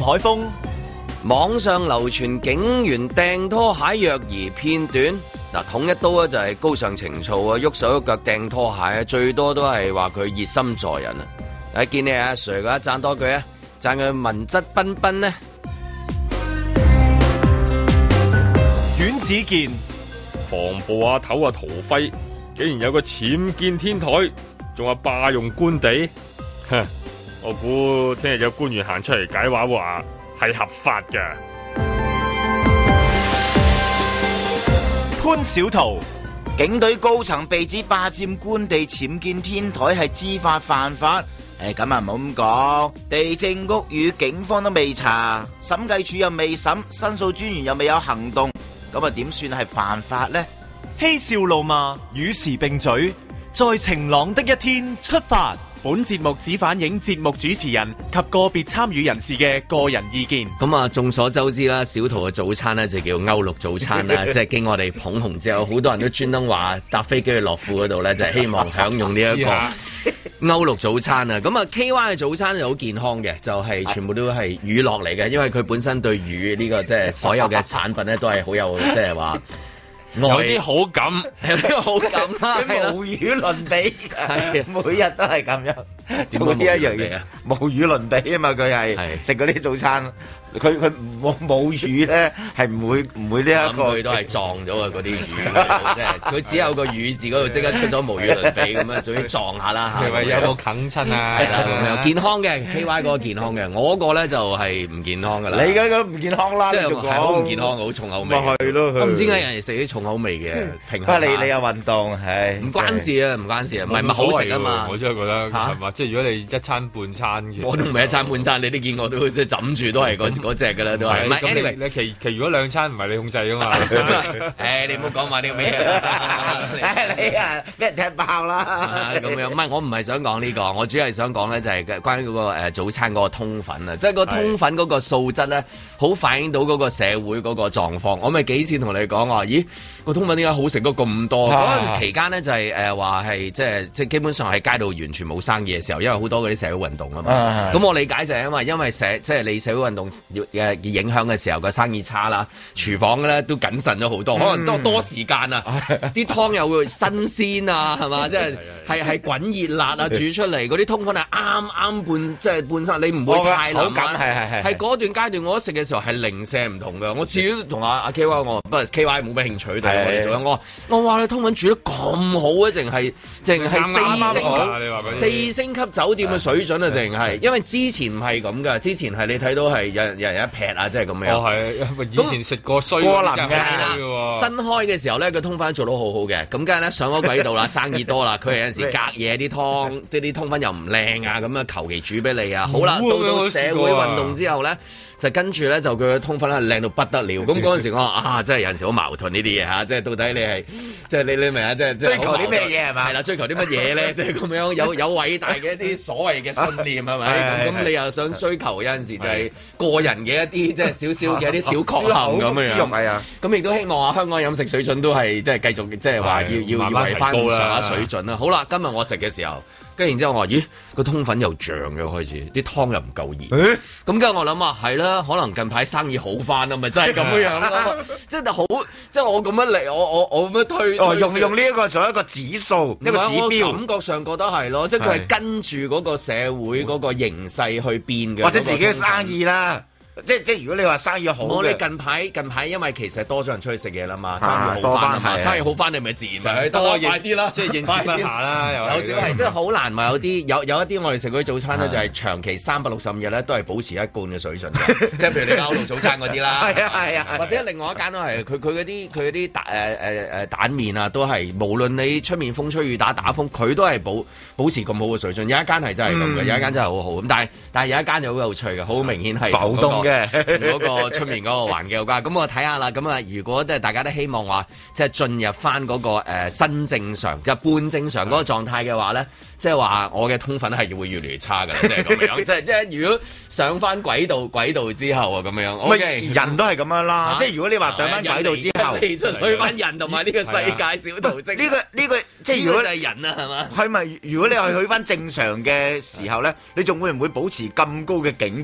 海峰。 網上流傳警員掟拖鞋虐兒片段，嗱，統一刀咧就係高尚情操啊，喐手喐腳掟拖鞋啊，最多都係話佢熱心助人啊！誒，見你阿 Sir 嘅，讚多句啊，讚佢文質彬彬呢。 阮子健， 防暴阿頭啊陶輝，竟然有個僭建天台，仲話霸用官地，哼！我估聽日有官員行出嚟解話係合法㗎。 潘小桃， 警隊高層被指霸佔官地僭建天台係知法犯法，咁啊唔好咁講，地政屋宇警方都未查，審計署又未審，申訴專員又未有行動，咁啊點算係犯法呢？ 嬉笑怒罵與時並舉，在晴朗的一天出發。本節目只反映節目主持人及個別參與人士嘅個人意見。 咁啊，眾所周知啦，小桃嘅早餐咧就叫歐陸早餐啦，即係經我哋捧紅之後，好多人都專登話搭飛機去樂富嗰度咧，就係希望享用呢一個歐陸早餐啊。咁啊 KY 嘅早餐就好健康嘅，就係全部都係乳酪嚟嘅，因為佢本身對乳呢個即係所有嘅產品咧都係好有即係話。 有啲好感， 有啲好感啦， 無與倫比，每日都係咁樣做呢一樣嘢，無與倫比啊嘛！佢係食嗰啲早餐，佢冇魚咧，係唔會呢一個。 佢都係撞咗啊！嗰啲魚，即係佢只有個魚字嗰度即刻出咗無與倫比咁樣，總之撞下啦嚇。 係咪有冇啃親啊？ 係啦，咁樣健康嘅 KY 嗰個健康嘅，我嗰個咧就係唔健康㗎啦。 你嗰個唔健康啦， 即係係好唔健康，好重口味。 咪係咯， 我唔知點解人哋食啲重口味嘅平衡。 你有運動係唔關事啊，唔關事啊，唔係好食啊嘛。 我真係覺得係嘛，即係如果你一餐半餐嘅， 我都唔係一餐半餐，你都見我都即係枕住都係嗰隻㗎啦，都係。唔係 anyway， 你其餘嗰兩餐唔係你控制㗎嘛？ 你唔好講埋呢個咩嘢。 你啊，俾人踢爆啦！ 咁樣唔係，我唔係想講呢個，我主要係想講咧就係關於嗰個早餐嗰個通粉啊，即係個通粉嗰個素質咧，好反映到嗰個社會嗰個狀況。我咪幾次同你講話，咦個通粉點解好食到咁多？嗰陣期間咧就係話係即係基本上喺街度完全冇生意嘅時候，因為好多嗰啲社會運動啊嘛。咁我理解就係因為即係你社會運動嘅影響嘅時候，個生意差啦，廚房咧都謹慎咗好多，可能多時間啊，啲湯又會新鮮啊，係嘛？即係滾熱辣啊，煮出嚟嗰啲通粉係啱半即係半生，你唔會太口感係嗰段階段我食嘅時候係零舍唔同㗎。我自己同阿 KY 我不過 KY 冇咩興趣對我哋做我話你通粉煮得咁好啊，淨係四星級酒店嘅水準啊，淨係因為之前唔係咁㗎，之前係你睇到係有人一劈啊，即係咁樣。 係以前食過衰過能嘅新開嘅時候咧，個通粉做得好好嘅，咁梗係咧上咗軌道啦，生意多啦，佢有陣時隔夜啲湯，啲通粉又唔靚啊，咁啊求其煮俾你啊，好啦，到社會運動之後咧。就跟住咧，就佢嘅通粉咧靚到不得了。咁嗰陣時我話真係有陣時好矛盾呢啲嘢嚇，即係到底你係即係你明啊？即係追求啲咩嘢係嘛？ 係啦，追求啲乜嘢咧？即係咁樣有偉大嘅一啲所謂嘅信念係咪？咁你又想追求有陣時就係個人嘅一啲即係少少嘅一啲小確幸咁樣。係啊，咁亦都希望香港飲食水準都係即係繼續即係話要維翻上下水準啦。好啦，今日我食嘅時候。跟住然之後我話，咦個通粉又脹嘅開始，啲湯又唔夠熱。咁跟住我諗話係啦，可能近排生意好翻啊，咪真係咁樣咯。即係好，即係我咁樣嚟，我咁樣推。 用呢一個做一個指數，一個指標。 感覺上覺得係咯，即係佢係跟住嗰個社會嗰個形勢去變嘅。 或者自己嘅生意啦。即如果你話生意好嘅， 你近排因為其實多咗人出去食嘢啦嘛，生意好翻啊嘛，生意好翻你咪自然咪多快啲啦，即係應接不暇啦。有少係即係好難話有一啲我哋食嗰啲早餐咧，就係長期365日咧都係保持一貫嘅水準嘅，即係譬如你歐陸早餐嗰啲啦，係啊，或者另外一間都係佢嗰啲蛋麵啊，都係無論你出面風吹雨打風，佢都係保持咁好嘅水準。有一間係真係咁嘅，有一間真係好好咁，但係有一間就好有趣嘅，好明顯係浮動。 嗰個出面嗰個環境有關，咁我睇下啦。咁啊，如果大家都希望話，即係進入翻嗰個新正常嘅半正常嗰個狀態嘅話咧，即係話我嘅通粉係會越嚟越差㗎，即係咁樣。即係如果上翻軌道之後啊，咁樣。 Okay，人都係咁樣啦。即係如果你話上翻軌道之後， 去翻人同埋呢個世界小途徑。 呢個即係如果就係人啊，係嘛？ 係咪？如果你係去翻正常嘅時候咧，你仲會唔會保持咁高嘅警覺？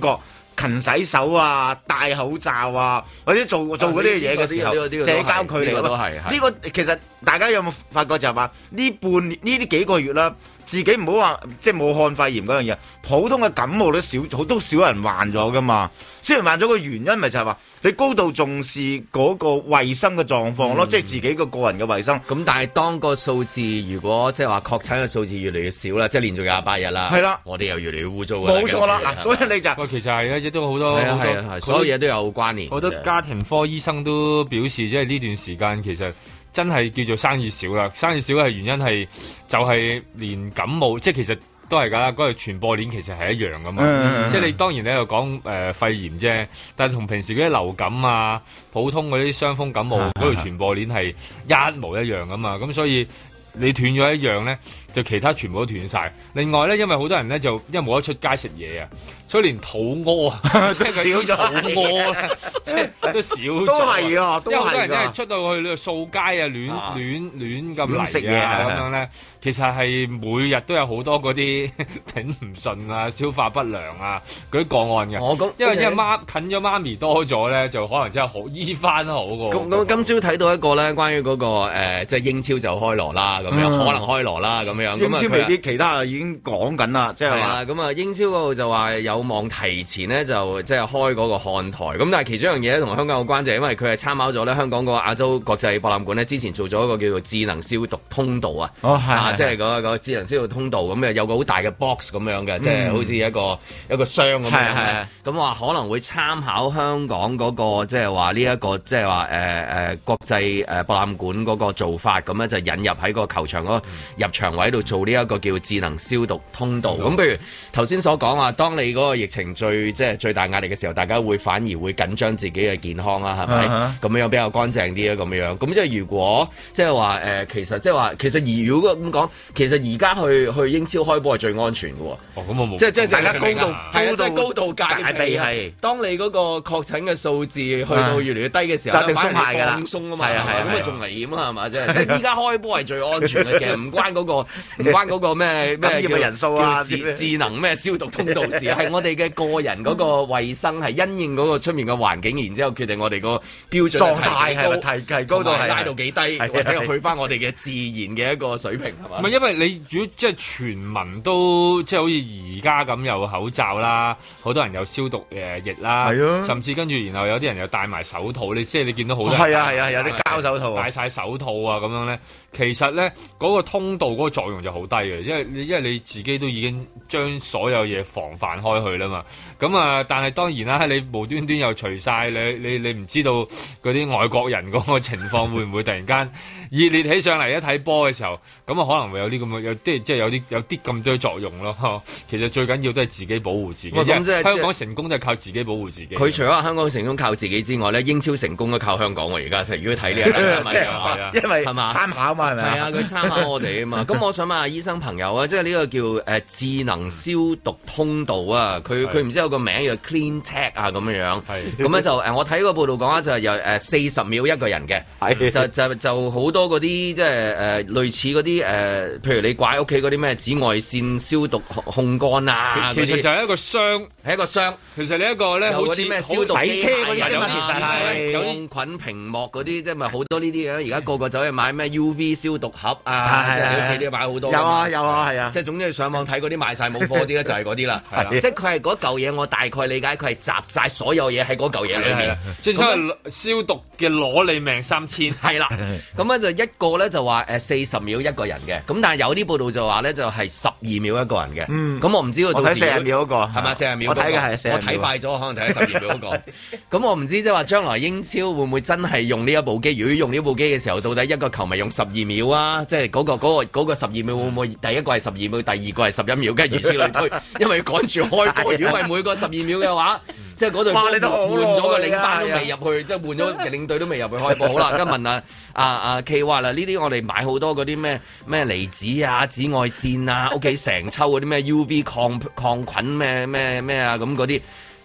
勤洗手啊、戴口罩啊，或者做嗰啲嘢嘅時候，社交距離都係呢個其實大家有冇發覺就係話呢幾個月啦，自己唔好話即係武漢肺炎嗰樣嘢，普通嘅感冒都少人患咗噶嘛。雖然患咗個原因咪就係話你高度重視嗰個衞生嘅狀況咯，即係自己個人嘅衞生。 咁但係當個數字如果即係話確診嘅數字越嚟越少啦，即係連續28日啦，係啦，我哋又越嚟越污糟㗎啦。 冇錯啦，嗱，所以你就其實係亦都好多所有嘢都有關聯。 好多家庭科醫生都表示，即係呢段時間其實真係叫做生意少啦。生意少嘅原因係就係連感冒，即係其實都係㗎啦。嗰個傳播鏈其實係一樣㗎嘛。即係你當然你喺度講肺炎啫，但係同平時嗰啲流感啊、普通嗰啲傷風感冒嗰條傳播鏈係一模一樣㗎嘛。咁所以你斷咗一樣咧，就其他全部都斷晒。另外咧，因為好多人咧就因為冇得出街食嘢啊，所以連肚屙啊都少咗， 肚屙咧即係都少咗。 都係啊， 因為好多人咧出到去呢掃街啊，亂咁嚟食嘢啊咁樣咧，其實係每日都有好多嗰啲頂唔順啊、消化不良啊嗰啲個案嘅。因為近咗媽咪多咗咧，就可能真係好醫翻好喎。 咁今朝睇到一個咧，關於嗰個即係英超就開鑼啦，咁樣可能開鑼啦，咁樣。 英超未必其他已經講緊啦，即係話咁啊，英超嗰度就話有望提前咧就即係開嗰個看台。咁但係其中一樣嘢咧同香港有關，就係因為佢係參考咗咧香港個亞洲國際博覽館咧之前做咗一個叫做智能消毒通道啊。即係嗰個智能消毒通道咁嘅，有個好大嘅 box 咁樣嘅，即係好似一個箱咁樣嘅。咁話可能會參考香港嗰個即係話呢一個即係話國際博覽館嗰個做法，咁咧就引入喺個球場嗰個入場位度做呢一個叫智能消毒通道。咁譬如頭先所講話，當你嗰個疫情最大壓力嘅時候，大家反而會緊張自己嘅健康啦，係咪？咁樣比較乾淨啲啊，咁樣。咁即係如果即係話其實如果咁講，其實而家去英超開波係最安全嘅喎。 咁我冇。 即係大家高度戒備係。 當你嗰個確診嘅數字去到越嚟越低嘅時候， 就一定鬆懈㗎啦。 放鬆啊嘛，咁啊仲危險啊係嘛？即係依家開波係最安全嘅，其實唔關嗰個咩叫人數啊， 智能咩消毒通道事，係我哋嘅個人嗰個衞生係因應嗰個出面嘅環境，然之後決定我哋個標準狀態係提高到係拉到幾低，或者去翻我哋嘅自然嘅一個水平係嘛？ 唔係因為你如果即係全民都即係好似而家咁有口罩啦，好多人有消毒液啦，甚至跟住然後有啲人又戴埋手套，你即係你見到好多人有啲膠手套， 戴晒手套啊咁樣咧，其實咧嗰個通道嗰個作用就好低嘅，因為你自己都已經將所有嘢防範開去啦嘛。咁啊，但係當然啦，你無端端又除晒，你唔知道嗰啲外國人嗰個情況會唔會突然間熱烈起上嚟？一睇波嘅時候，咁啊可能會有啲咁嘅即係有啲咁多作用咯。其實最緊要都係自己保護自己。香港成功都係靠自己保護自己。 佢除咗香港成功靠自己之外咧，英超成功都靠香港喎。而家如果睇呢一單新聞， 因為參考嘛係咪？ 係啊，佢參考我哋啊嘛。咁我想問下醫生朋友啊，即係呢個叫智能消毒通道啊，佢唔知有個名叫 Clean Tech 啊咁樣。咁咧就我睇個報道講啊，就係有40秒一個人嘅，就好多嗰啲即係類似嗰啲譬如你掛喺屋企嗰啲咩紫外線消毒控乾啊， 其實就係一個箱， 係一個箱。 其實你一個咧，好似咩消毒洗車嗰啲啫嘛，其實係抗菌屏幕嗰啲，即係咪好多呢啲嘅？而家個個走去買咩 UV 消毒盒啊，即係你屋企都要買好多。有啊，係啊，即係總之上網睇嗰啲賣晒冇貨啲咧，就係嗰啲啦。即係佢係嗰嚿嘢，我大概理解佢係集晒所有嘢喺嗰嚿嘢裏面。 即係所謂消毒嘅攞你命3000。 係啦，咁咧就一個咧就話40秒一個人嘅，咁但係有啲報道就話咧就係12秒一個人嘅。咁我唔知道到時 40秒嗰個係咪40秒？ 我睇嘅係40秒。 我睇快咗，可能睇12秒嗰個。咁我唔知即係話將來英超會唔會真係用呢一部機？如果用呢部機嘅時候，到底一個球迷用12秒啊？即係嗰個12秒會唔會第一個係12秒，第二個係11秒，跟住如此類推？因為趕住開波，如果係每個12秒嘅話，即係嗰隊換咗個領班都未入去，即係換咗領隊都未入去開波。好啦，而家問阿 K 話啦，呢啲我哋買好多嗰啲咩離子啊、紫外線啊，屋企成抽嗰啲咩 UV 抗菌咩啊咁嗰啲。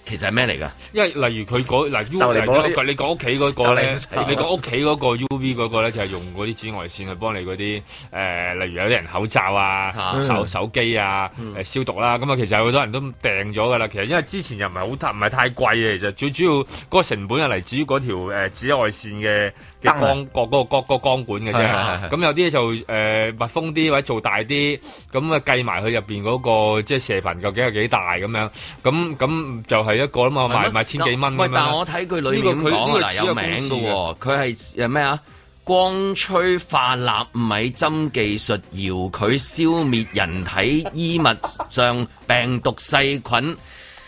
其實係咩嚟㗎？ 因為例如佢嗰嗱 U 你講屋企嗰個咧，你講屋企嗰個 UV 嗰個咧就係用嗰啲紫外線去幫你嗰啲例如有啲人口罩啊、手機啊消毒啦。咁啊，其實有好多人都訂咗㗎啦。其實因為之前又唔係太貴嘅，其實最主要嗰個成本係嚟自於嗰條紫外線嘅光光管嘅啫。咁有啲就密封啲或者做大啲，咁啊計埋佢入邊嗰個即係射頻究竟係幾大咁樣。咁就係一個啦嘛，賣千幾蚊。 喂，但係我睇佢裏面講嗱有名嘅喎，佢係咩啊？光吹化納米針技術遙距消滅人體衣物上病毒細菌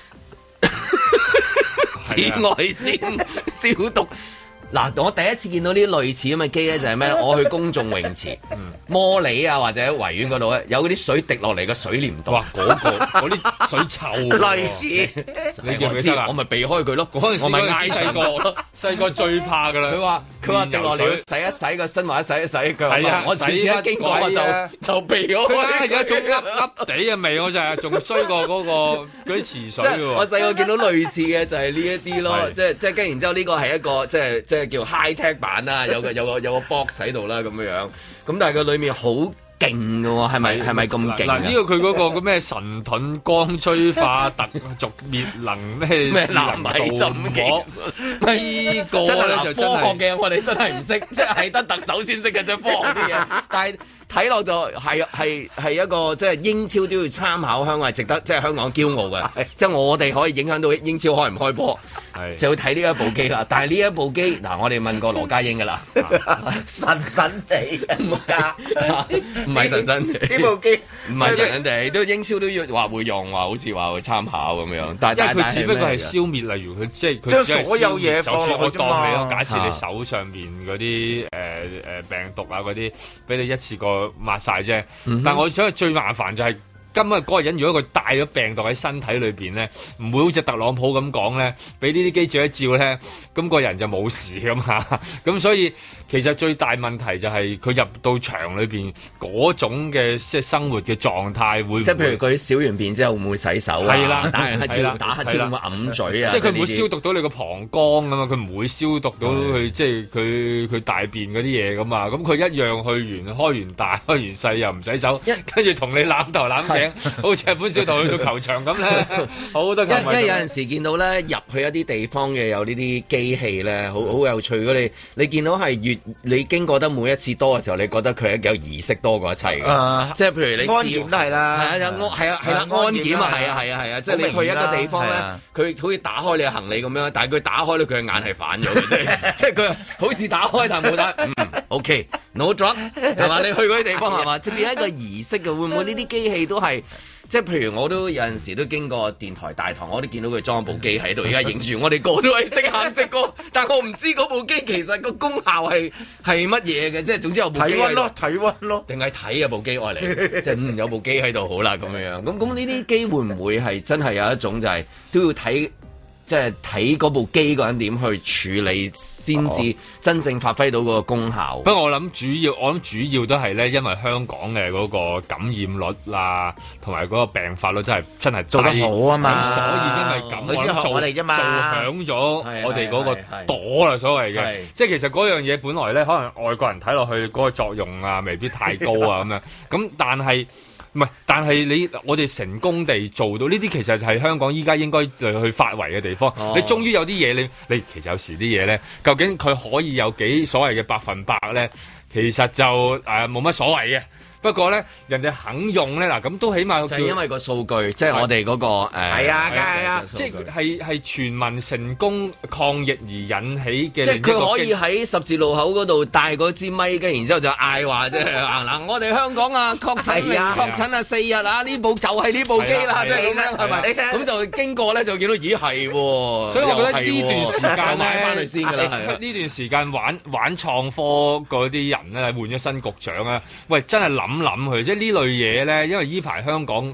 紫外線消毒。嗱，我第一次見到呢啲類似咁嘅機咧，就係咩？我去公眾泳池、摩里啊或者維園嗰度咧，有嗰啲水滴落嚟嘅水簾洞。 哇！嗰啲水臭。類似， 你記唔記得啊？我咪避開佢咯。嗰陣時我咪嗌細個咯， 細個最怕㗎啦。佢話滴落嚟要洗一洗個身或者洗一洗腳。 係啊， 我次次一經過我就避咗。 佢係有一種噏地嘅味，我就係仲衰過嗰啲池水喎。 我細個見到類似嘅就係呢一啲咯，即係跟然之後呢個係一個即係叫 high tech 版啦，有個 box 喺度啦咁樣，咁但係佢裏面好勁嘅喎，係咪咁勁？ 嗱，呢個佢嗰個咩神盾光催化特族滅能咩納米針膜呢個咧就科學嘅，我哋真係唔識，即係得特首先識嘅啫，科學啲嘢，但係。睇落就係一個即係英超都要參考香港，係值得即係香港驕傲嘅。即係我哋可以影響到英超開唔開波，就要睇呢一部機啦。但係呢一部機嗱，我哋問過羅家英㗎啦， 神神地唔係神神地呢部機唔係神神地，都英超都要話會用，話好似話會參考咁樣。但係佢只不過係消滅，例如佢即係佢將所有嘢放落去啫嘛。 假設你手上邊嗰啲病毒啊嗰啲，俾你一次過抹晒啫，但係我想最麻煩就係今日嗰個人如果佢帶咗病毒喺身體裏邊咧，唔會好似特朗普咁講咧，俾呢啲記者一照咧，咁個人就冇事噶嘛，咁所以其實最大問題就係佢入到場裏邊嗰種嘅即係生活嘅狀態會即係譬如佢小完便之後會唔會洗手啊？ 係啦， 打完乞嗤打乞嗤會唔會揞嘴啊？ 即係佢唔會消毒到你個膀胱噶嘛，佢唔會消毒到佢即係佢大便嗰啲嘢噶嘛，咁佢一樣去完開完大開完細又唔洗手，跟住同你攬頭攬頸。好似日本小童去到球場咁咧，好多球迷。 因為有陣時見到咧入去一啲地方嘅有呢啲機器咧，好有趣。你見到係你經過得每一次多嘅時候，你覺得佢係有儀式多過一切嘅。即係譬如你安檢都係啦， 係啊，安檢啊，係啊，即係你去一個地方咧，佢好似打開你嘅行李咁樣，但係佢打開咧，佢嘅眼係反咗嘅，即係佢好似打開但冇打。OK，no drugs 係嘛？你去嗰啲地方係嘛？即係變一個儀式嘅，會唔會呢啲機器都係？即係譬如我都有陣時都經過電台大堂，我都見到佢裝部機喺度，而家影住我哋個都係識行識過，但係我唔知嗰部機其實個功效係乜嘢嘅，即係總之有部機體溫咯， 定係睇有部機愛嚟，即係有部機喺度好啦咁樣。咁呢啲機會唔會係真係有一種就係都要睇？即係睇嗰部機嗰人點去處理，先至真正發揮到嗰個功效。 不過我諗主要都係咧，因為香港嘅嗰個感染率啦，同埋嗰個病發率真係做得好啊嘛， 所以因為咁， 佢先學我哋啫嘛， 做響咗我哋嗰個朵啦，所謂嘅。即係其實嗰樣嘢本來咧，可能外國人睇落去嗰個作用啊，未必太高啊咁樣。咁但係我哋成功地做到呢啲，其實係香港依家應該去發圍嘅地方。你終於有啲嘢，你其實有時啲嘢咧，究竟佢可以有幾所謂嘅100%咧？其實就冇乜所謂嘅。不過咧，人哋肯用咧，嗱咁都起碼就係因為個數據，即係我哋嗰個係啊，梗係啊， 即係全民成功抗疫而引起嘅。 即係佢可以喺十字路口嗰度帶嗰支咪嘅，然之後就嗌話啫。嗱，我哋香港啊，確診4日啊，呢部就係呢部機啦，即係咁樣係咪？咁就經過咧，就見到咦係喎。 所以我覺得呢段時間買翻嚟先㗎啦。 呢段時間玩創科嗰啲人咧，換咗新局長啊，喂，真係諗佢，即係呢類嘢咧，因為依排香港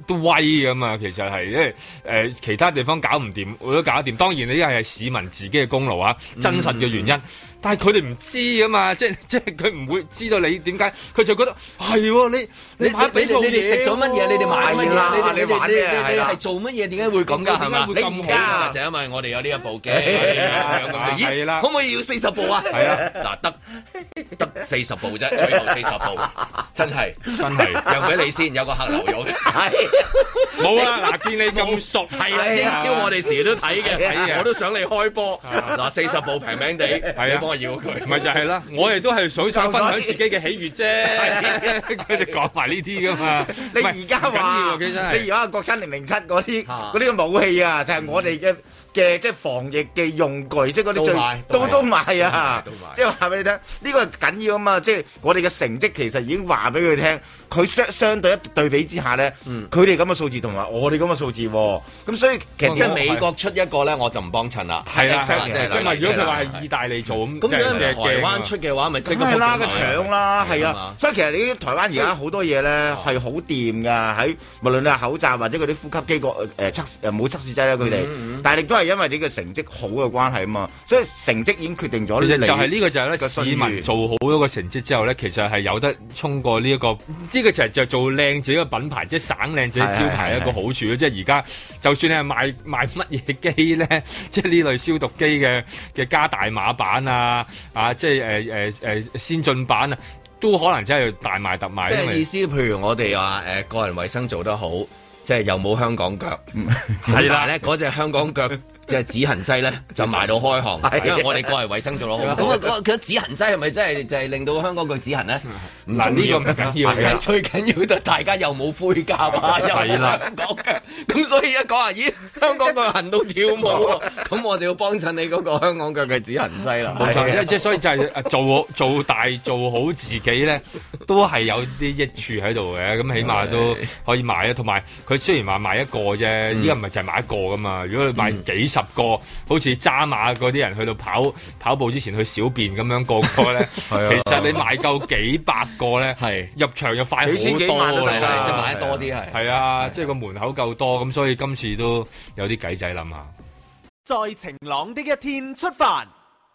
都威㗎嘛，其實係因為其他地方搞唔掂，我都搞得掂。當然呢啲係市民自己嘅功勞啊，真實嘅原因。但係佢哋唔知啊嘛，即係佢唔會知道你點解，佢就覺得係喎，你買俾部嘢， 你哋食咗乜嘢？你哋買乜嘢？ 你玩咩啊？ 你係做乜嘢？點解會咁㗎？係嘛？ 會咁好？ 就因為我哋有呢一部機， 係啦， 可唔可以要40部啊？ 係啊， 嗱得40部啫，最後40部，真係又俾你先，有個客留咗嘅， 冇啊！嗱，見你咁熟， 係啦，英超我哋時都睇嘅，我都想你開波。嗱40部平平地，你幫我要佢， 咪就係啦。我哋都係想分享自己嘅喜悅啫。佢哋講埋呢啲噶嘛。 你而家話，你而家國產007嗰啲嘅武器啊，就係我哋嘅即係防疫嘅用具，即係嗰啲都賣啊！即係話俾你聽，呢個係緊要啊嘛！即係我哋嘅成績其實已經話俾佢聽，佢相對一對比之下咧，佢哋咁嘅數字同埋我哋咁嘅數字，咁所以其實即係美國出一個咧，我就唔幫襯啦。 係啦，即係如果佢話係意大利做咁， 咁樣台灣出嘅話，咪即刻係啦，個搶啦，係啊！所以其實你台灣而家好多嘢咧係好掂㗎，喺無論你係口罩或者嗰啲呼吸機個冇測試劑啦，佢哋，但係亦都係因為你嘅成績好嘅關係啊嘛，所以成績已經決定咗。 其實就係呢個就係咧，市民做好咗個成績之後咧，其實係有得衝過呢一個，呢個就做靚自己嘅品牌，即係省靚自己招牌一個好處。即係而家就算你係賣乜嘢機咧，即係呢類消毒機嘅加大碼版啊，即係先進版啊，都可能真係大賣特賣。 即係意思，譬如我哋話個人衛生做得好，即係又冇香港腳，係啦咧嗰隻香港腳。即係止痕劑咧，就賣到開行，因為我哋個人衛生做得好。咁啊，佢止痕劑係咪真係就係令到香港腳止痕咧？ 嗱，呢個唔緊要嘅， 最緊要就大家又冇灰甲啊，又冇香港腳。咁所以一講話，咦，香港腳痕到跳舞喎，咁我就要幫襯你嗰個香港腳嘅止痕劑啦。 冇錯，即係所以就係做大做好自己咧，都係有啲益處喺度嘅。咁起碼都可以買啊。同埋佢雖然話賣一個啫，依家唔係就係買一個噶嘛。如果你賣幾10個，好似揸馬嗰啲人去到跑步之前去小便咁樣個咧，其實你買夠幾百個咧，入場又快好多， 幾萬都得即係買得多啲係。 係啊，即係個門口夠多，咁所以今次都有啲計仔諗下。 在晴朗的一天出發。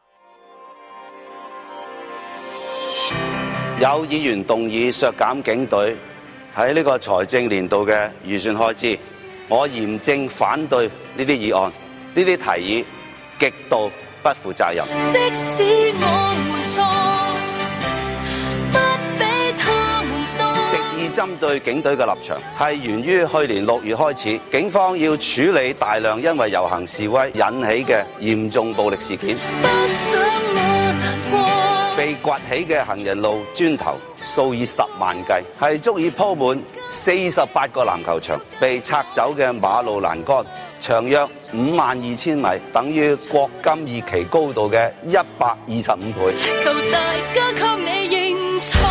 有議員動議削減警隊喺呢個財政年度嘅預算開支，我嚴正反對呢啲議案。呢啲提議極度不負責任。 即使我們錯，不比他們多。 敵意針對警隊嘅立場係源於去年6月開始，警方要處理大量因為遊行示威引起嘅嚴重暴力事件。 不想我難過。 被掘起嘅行人路磚頭數以10萬計，係足以鋪滿48個籃球場。被拆走嘅馬路欄杆長約52000米，等於國金二期高度嘅125倍。 求大家給你認錯。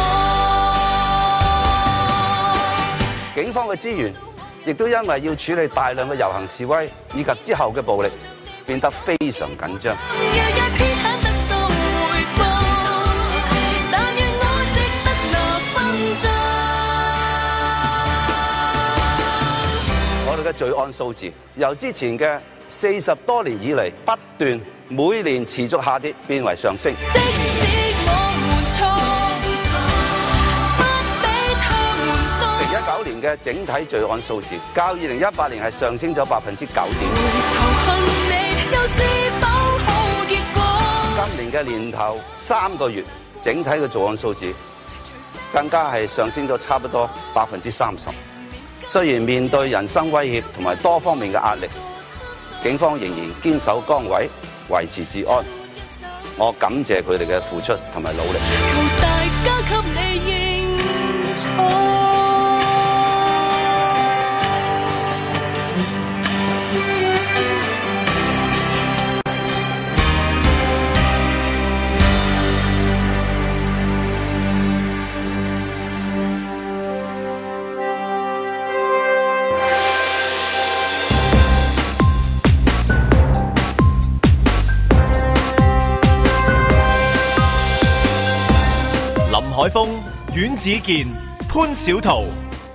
警方嘅資源亦都因為要處理大量嘅遊行示威以及之後嘅暴力，變得非常緊張。我哋嘅罪案數字由之前嘅40多年以嚟不斷每年持續下跌，變為上升。 即使我們錯，不比他們多。 2019年嘅整體罪案數字較2018年係上升咗9.9%。今年嘅年頭3個月，整體嘅罪案數字更加係上升咗差不多30%。雖然面對人身威脅同埋多方面嘅壓力，警方仍然堅守崗位，維持治安。我感謝佢哋嘅付出同埋努力。 求大家給你認錯。 海峰、阮子健、潘小桃，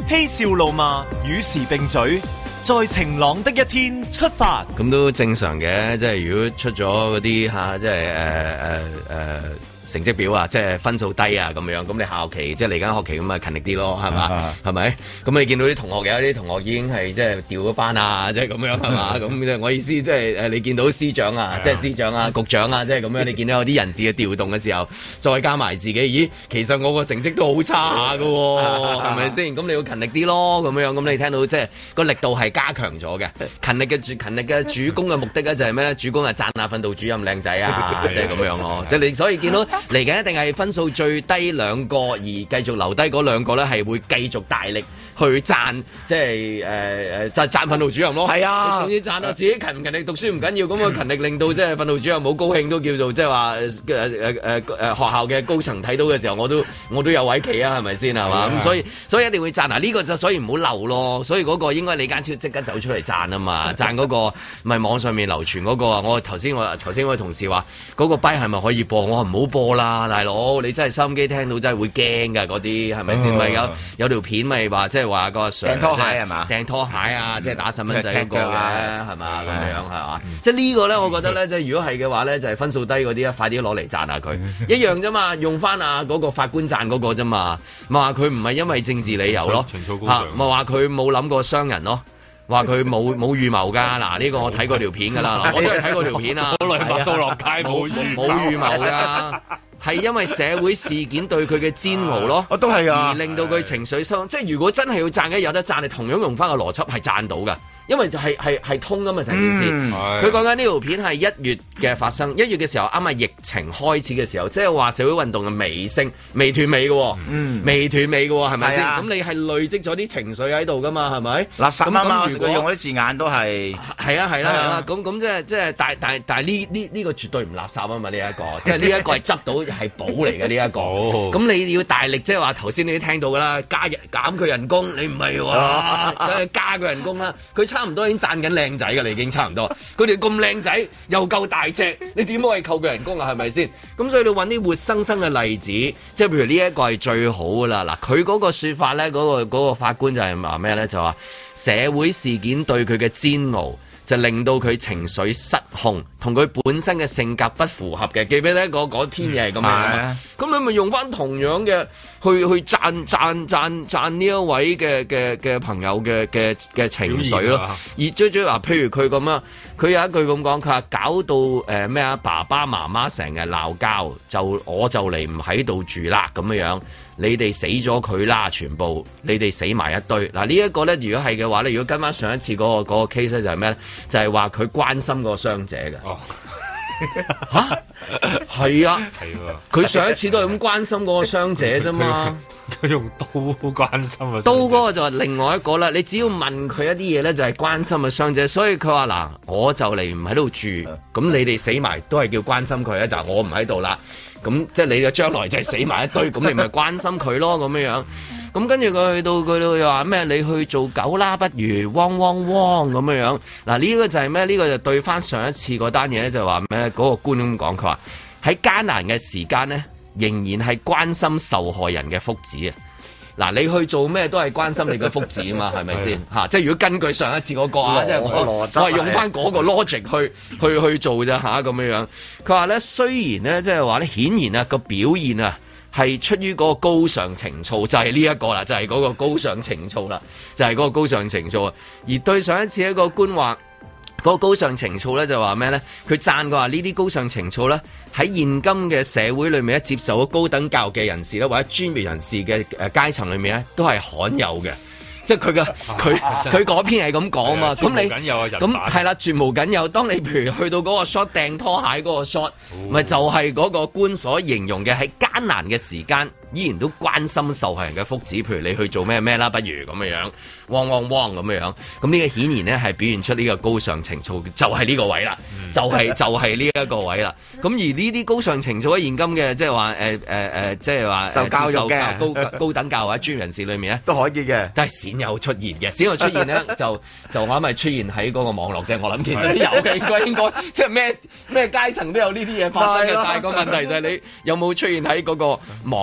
嬉笑怒罵，與時並舉，在晴朗的一天出發。 咁都正常嘅，即係如果出咗嗰啲嚇，即係成績表啊，即係分數低啊咁樣，咁你下學期即係嚟緊學期咁啊勤力啲咯，係嘛？係咪？咁你見到啲同學有啲同學已經係即係調咗班啊，即係咁樣係嘛？咁我意思即係你見到司長啊，即係司長啊、局長啊，即係咁樣，你見到有啲人事嘅調動嘅時候，再加埋自己，咦，其實我個成績都好差下㗎喎，係咪先？咁你要勤力啲咯，咁樣，咁你聽到即係個力度係加強咗嘅，勤力嘅主攻嘅目的咧就係咩咧？主攻係讚下訓導主任靚仔啊，即係咁樣咯，即係你所以見到。嚟緊一定係分數最低兩個，而繼續留低嗰兩個咧，係會繼續大力去讚，即係讚訓導主任咯。係啊，總之讚到自己勤唔勤力讀書唔緊要，咁啊勤力令到即係訓導主任好高興，都叫做即係話學校嘅高層睇到嘅時候，我都有位企啊，係咪先係嘛？咁所以一定會讚嗱，呢個就所以唔好漏咯。所以嗰個應該李家超即刻走出嚟讚啊嘛，讚嗰個咪網上面流傳嗰個啊。我頭先我同事話嗰個跛係咪可以播？我話唔好播啦，大佬，你真係收音機聽到真係會驚㗎嗰啲，係咪先？咪有條片咪話即係話個掟拖鞋係嘛？掟拖鞋啊，即係打細蚊仔嗰個嘅係嘛？咁樣係嘛？即係呢個咧，我覺得咧，即係如果係嘅話咧，就係分數低嗰啲快啲攞嚟讚下佢，一樣啫嘛，用翻嗰個法官讚嗰個啫嘛，咪話佢唔係因為政治理由咯，咪話佢冇諗過傷人咯。話佢冇預謀㗎，嗱呢個我睇過條片㗎啦，我真係睇過條片啊， 好耐麥到落街冇預謀㗎，係因為社會事件對佢嘅煎熬咯， 都係啊， 而令到佢情緒傷，即係如果真係要讚嘅有得讚，你同樣用翻個邏輯係讚到㗎。因為係通㗎嘛成件事，佢講緊呢條片係1月嘅發生，1月嘅時候啱啱疫情開始嘅時候，即係話社會運動嘅尾聲，未斷尾嘅，未斷尾嘅係咪先？咁你係累積咗啲情緒喺度㗎嘛，係咪？ 垃圾啊嘛，如果用嗰啲字眼都係係啦，咁即係但係呢個絕對唔垃圾啊嘛，呢一個即係呢一個係執到係寶嚟嘅呢一個，咁你要大力即係話頭先你都聽到㗎啦，減佢人工，你唔係話加佢人工啦，佢差唔多已經讚緊靚仔㗎啦，已經差唔多。佢哋咁靚仔又夠大隻，你點可以扣佢人工啊？係咪先？咁所以你揾啲活生生嘅例子，即係譬如呢一個係最好㗎啦。嗱，佢嗰個説法咧，嗰個法官就係話咩咧？就話社會事件對佢嘅煎熬，就令到佢情緒失控，同佢本身嘅性格不符合嘅。記唔記得嗰篇嘢係咁樣嘛？咁你咪用翻同樣嘅去讚呢一位嘅朋友嘅情緒咯。而最話，譬如佢咁啊，佢有一句咁講，佢話搞到咩啊？爸爸媽媽成日鬧交，我就嚟唔喺度住啦咁樣。你哋死咗佢啦，全部你哋死埋一堆。嗱，呢一個咧，如果係嘅話咧，如果跟翻上一次嗰個 case 咧，就係咩咧？就係話佢關心個傷者嘅。哦，嚇，係啊，佢上一次都係咁關心嗰個傷者啫嘛。 佢用刀關心啊， 刀嗰個就係另外一個啦。你只要問佢一啲嘢咧，就係關心個傷者。所以佢話嗱，我就嚟唔喺度住，咁你哋死埋都係叫關心佢啊。就係我唔喺度啦。咁即係你嘅將來就係死埋一堆，咁你咪關心佢咯咁樣。咁跟住佢去到又話咩？你去做狗啦，不如汪汪汪咁樣。嗱，呢個就係咩？呢個就對翻上一次嗰單嘢咧，就話咩？嗰個官咁講，佢話喺艱難嘅時間呢，仍然係關心受害人嘅福祉啊！嗱，你去做咩都係關心你嘅福祉啊嘛，係咪先嚇？即係如果根據上一次嗰個啊，即係我係用翻嗰個 logic 去做啫嚇咁樣。佢話咧，雖然咧即係話咧，顯然啊個表現啊係出於嗰個高尚情操，就係呢一個啦，就係嗰個高尚情操啦，就係嗰個高尚情操啊。而對上一次一個官話。嗰個高尚情操咧就話咩咧？佢讚佢話呢啲高尚情操咧喺現今嘅社會裏面咧，接受咗高等教育嘅人士咧，或者專業人士嘅階層裏面咧，都係罕有嘅。即係佢嗰篇係咁講嘛，咁你咁係啦，絕無僅有。當你譬如去到嗰個 shot 掟拖鞋嗰個 shot，咪就係嗰個官所形容嘅喺艱難嘅時間，依然都關心受害人嘅福祉。譬如你去做咩啦，不如咁樣，汪汪汪咁樣。咁呢個顯然咧係表現出呢個高尚情操，就係呢個位啦，就係呢一個位啦。咁而呢啲高尚情操喺現今嘅即係話即係話受教育嘅高等教育或者專業人士裏面咧都可以嘅， 但係有出現嘅，先有出現咧，就我諗係出現喺嗰個網絡啫。我諗其實都有嘅，應該即係咩階層都有呢啲嘢發生嘅。但係個問題就係你有冇出現喺嗰個網絡裏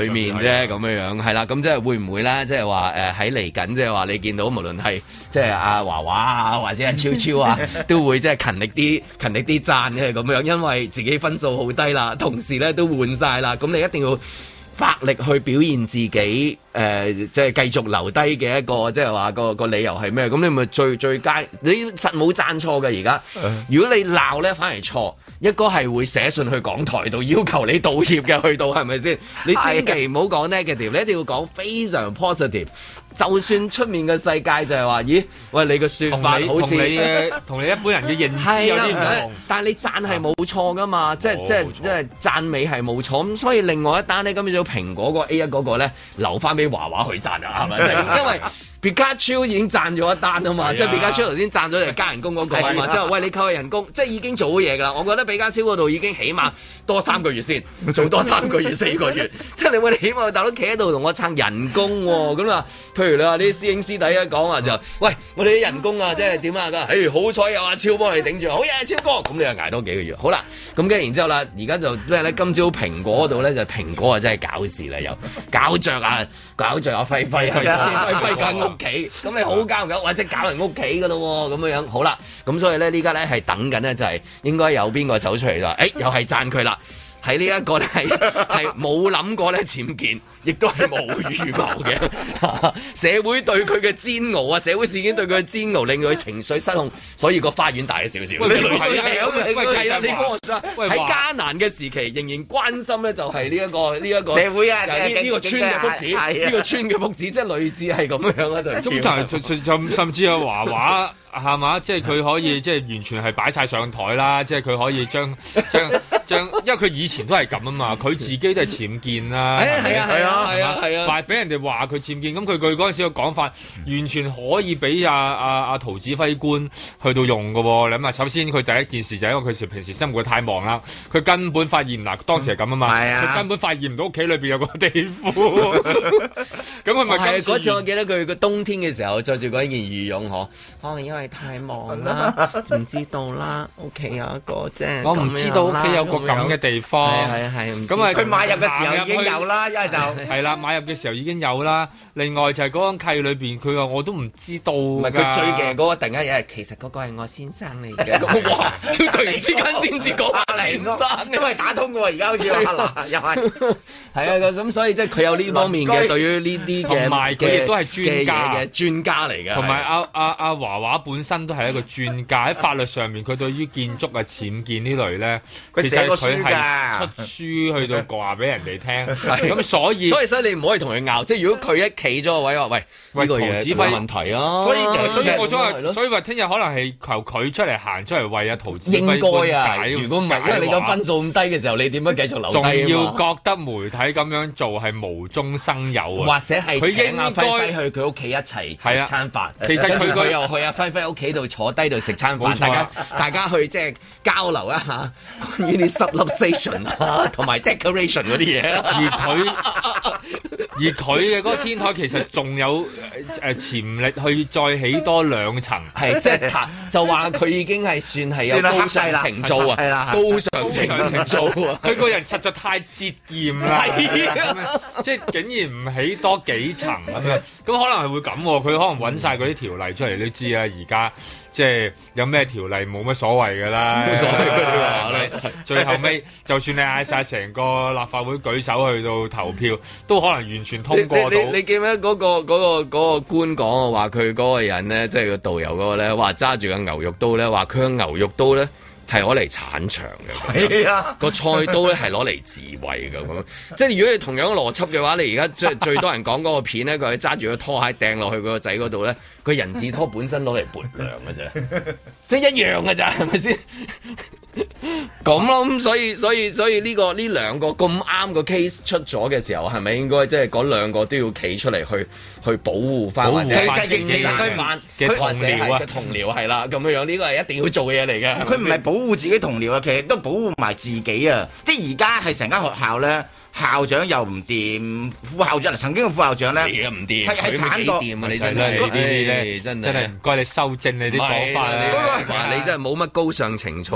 裡面啫咁樣係啦。咁即係會唔會咧？即係話喺嚟緊，即係話你見到無論係即係阿華華啊，或者阿超超啊，都會即係勤力啲讚嘅咁樣，因為自己分數好低啦，同時咧都換晒啦，咁你一定要發力去表現自己，即係繼續留低嘅一個，即係話個理由係咩？咁你咪最佳，你實冇讚錯嘅而家。如果你鬧咧，反而錯。一個係會寫信去港台度要求你道歉嘅，去到係咪先？你千祈唔好講 negative，你一定要講非常 positive。就算出面嘅世界就係話，咦？喂，你個説法好似同你一般人嘅認知有啲唔同。 但係你讚係冇錯噶嘛，即係讚美係冇錯。咁所以另外一單咧，今朝蘋果個 A1 嗰個咧，留翻俾華華去讚啊，係咪？因為Pikachu 已經賺咗一單啊嘛，即係 Pikachu 頭先賺咗嚟加人工嗰個啊嘛，之後喂你扣佢人工，即係已經做好嘢㗎啦。我覺得比加超嗰度已經起碼多3個月先，做多3個月4個月，即係你喂你起碼大佬企喺度同我撐人工喎，咁啊，譬如你話啲師兄師弟一講話就，喂我哋啲人工啊，即係點啊？好彩有阿超幫你頂住，好嘢超哥，咁你又捱多幾個月，好啦，咁跟住然之後啦，而家就即係咧今朝蘋果嗰度咧就蘋果啊真係搞事啦，又搞着阿輝輝係咪先？輝輝間屋企，咁你好搞唔搞？或者搞人屋企噶咯喎，咁樣好啦，咁所以咧呢家咧係等緊咧就係應該有邊個走出嚟就話，又係讚佢啦。喺呢一個咧係冇諗過咧僭建，亦都係冇預謀嘅。社會對佢嘅煎熬啊，社會事件對佢嘅煎熬，令佢情緒失控，所以個花園大咗少少。喂，計啦，你幫我講喺艱難嘅時期，仍然關心咧就係呢一個社會啊， 呢個村嘅福祉，呢個村嘅福祉，即係類似係咁樣啦，就咁甚至係華華。係嘛？即係佢可以，即係完全係擺晒上台啦！即係佢可以將，因為佢以前都係咁啊嘛，佢自己都係僭建啦。係啊，話俾人哋話佢僭建，咁佢嗰陣時嘅講法，完全可以俾阿陶指揮官去到用㗎喎。你諗下，首先佢第一件事就係因為佢平時生活太忙啦，佢根本發現嗱，當時係咁啊嘛，佢根本發現唔到屋企裏邊有個地庫。咁佢咪嗰次我記得佢個冬天嘅時候着住嗰件羽絨嗬，可能因為太忙啦，唔知道啦。屋企有一個啫， 我唔知道屋企有個咁嘅地方。 係。 咁啊，佢買入嘅時候已經有啦，一係就係啦，買入嘅時候已經有啦。另外就係嗰間契裏邊，佢話我都唔知道。唔係佢最勁嗰個，突然間有人其實嗰個係我先生嚟嘅。哇！佢突然之間先至講先生， 都係打通嘅喎。而家好似話又係係啊，咁所以即係佢有呢方面嘅對於呢啲嘅， 同埋佢亦都係專家嚟嘅。 同埋阿華華本身都係一個專家喺法律上面，佢對於建築啊、僭建呢類咧，其實佢係出書去到話俾人哋聽。咁所以你唔可以同佢拗，即係如果佢一企咗個位話，喂呢個嘢有問題啊。 所以話聽日可能係求佢出嚟行出嚟為阿陶指揮應該啊，如果唔係，因為你個分數咁低嘅時候，你點樣繼續留低啊？ 仲要覺得媒體咁樣做係無中生有啊， 或者係請阿輝輝去佢屋企一齊食餐飯。其實佢又去阿輝輝屋企度坐低度食餐飯，大家去即係交流一下關於啲 subluxation 啊同埋 decoration 嗰啲嘢。 而佢嘅嗰個天台其實仲有潛力去再起多2層， 係即係就話佢已經係算係有高尚程度啊，高尚程度啊！ 佢個人實在太節儉啦，即係竟然唔起多幾層咁樣，咁可能係會咁，佢可能揾晒嗰啲條例出嚟，你知啊，而家。即係有咩條例冇乜所謂㗎啦， 冇所謂佢哋話咧。最後尾就算你嗌晒成個立法會舉手去到投票，都可能完全通過到。 你記唔記得嗰個官講話佢嗰個人咧，即係個導遊嗰個咧，話揸住個牛肉刀咧，話佢個牛肉刀咧。係攞嚟鏟牆嘅，係啊，個菜刀咧係攞嚟自衛嘅咁。即係如果你同樣邏輯嘅話，你而家最多人講嗰個片咧，佢係揸住個拖鞋掟落去佢個仔嗰度咧，佢人字拖本身攞嚟撥糧嘅啫，即係一樣嘅咋，係咪先？咁咯，咁所以呢兩個咁啱個 case 出咗嘅時候，係咪應該即係嗰兩個都要企出嚟去保護翻或者正義翻嘅同僚啊？嘅同僚係啦，咁樣呢個係一定要做嘅嘢嚟嘅。 佢唔係保護自己同僚啊，其實都保護埋自己啊！即係而家係成間學校咧。校長又唔掂，副校長曾經嘅副校長咧， 唔掂， 係鏟過。 你真係呢啲咧，真係唔該你修正你啲講法啦。 你真係冇乜高尚情操啊！ 嗰個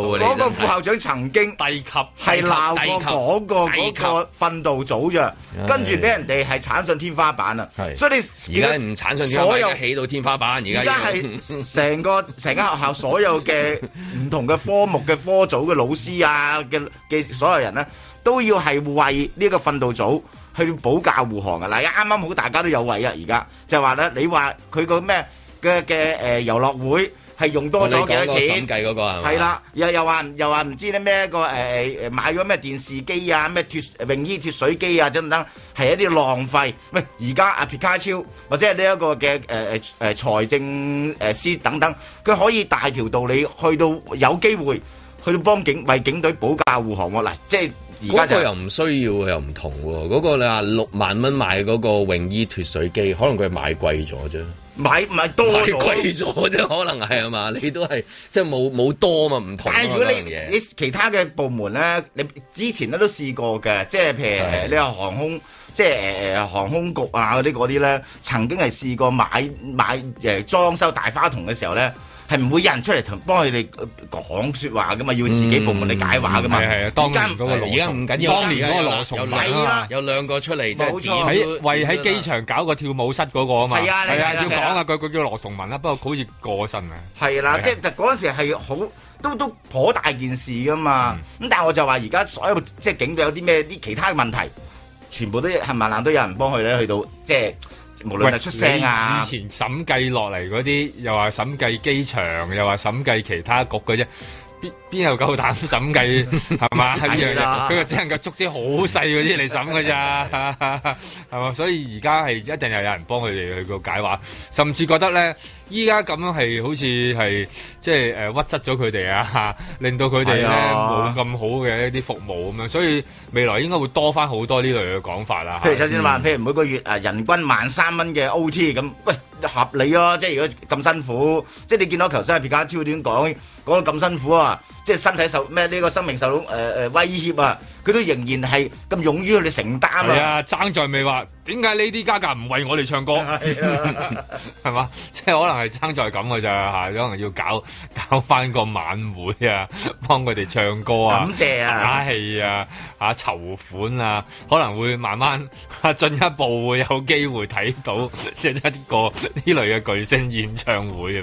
個副校長曾經低級係鬧過嗰個訓導組啫，跟住俾人哋係鏟上天花板啊！所以你而家唔鏟上天花板，而家起到天花板。而家係成間學校所有嘅唔同嘅科目嘅科組嘅老師啊嘅所有人咧，都要係為呢個訓導組去保駕護航啊！嗱，啱啱好大家都有位啊！而家就話咧，你話佢個咩嘅遊樂會係用多咗幾多錢？ 計嗰個係嘛？ 係啦，又話唔知咧咩個買咗咩電視機啊、咩泳衣脫水機啊等等，係一啲浪費。喂，而家阿皮卡超或者係呢一個嘅財政司等等，佢可以大條道理去到有機會去到幫為警隊保駕護航喎。嗱，即係。 嗰個又唔需要又唔同喎，嗰個你話6萬蚊買嗰個泳衣脫水機，可能佢買貴咗啫，買多咗，買貴咗啫，可能係嘛？你都係即係冇多嘛，唔同。 但係如果你其他嘅部門咧，你之前咧都試過嘅，即係譬如你話航空，即係航空局啊嗰啲咧，曾經係試過買裝修大花筒嘅時候咧。係唔會有人出嚟同幫佢哋講説話噶嘛？要自己部門嚟解話噶嘛？ 係當年嗰個羅， 而家唔緊要。當年嗰個羅崇文有兩個出嚟， 冇錯， 喺機場搞個跳舞室嗰個啊嘛。係啊，要講啊，佢叫羅崇文啦，不過好似過身啊。 係啦，即係嗰陣時係好都頗大件事噶嘛。咁但係我就話而家所有即係警隊有啲咩啲其他問題，全部都冚唪唥都有人幫佢咧，去到即係。無論係出聲啊， 以前審計落嚟嗰啲，又話審計機場，又話審計其他局嘅啫，邊有夠膽審計係嘛？呢樣嘢，佢就只能夠捉啲好細嗰啲嚟審㗎咋，係嘛？所以而家係一定又有人幫佢哋去個解話，甚至覺得咧，依家咁樣係好似係即係屈質咗佢哋啊，令到佢哋咧冇咁好嘅一啲服務咁樣，所以未來應該會多翻好多呢類嘅講法啦。 譬如首先話，譬如每個月人均13,000蚊嘅 OT 咁，喂合理啊！即係如果咁辛苦，即係你見到頭先阿皮卡超點講到咁辛苦啊，即係身體受咩呢個生命受到威脅啊，佢都仍然係咁勇於去承擔啊！ 係啊，爭在未話點解Lady Gaga唔為我哋唱歌？係嘛？即係可能係爭在咁嘅咋嚇，可能要搞翻個晚會啊，幫佢哋唱歌啊， 感謝啊， 打氣啊，籌款啊，可能會慢慢進一步會有機會睇到即係一個呢類嘅巨星演唱會啊！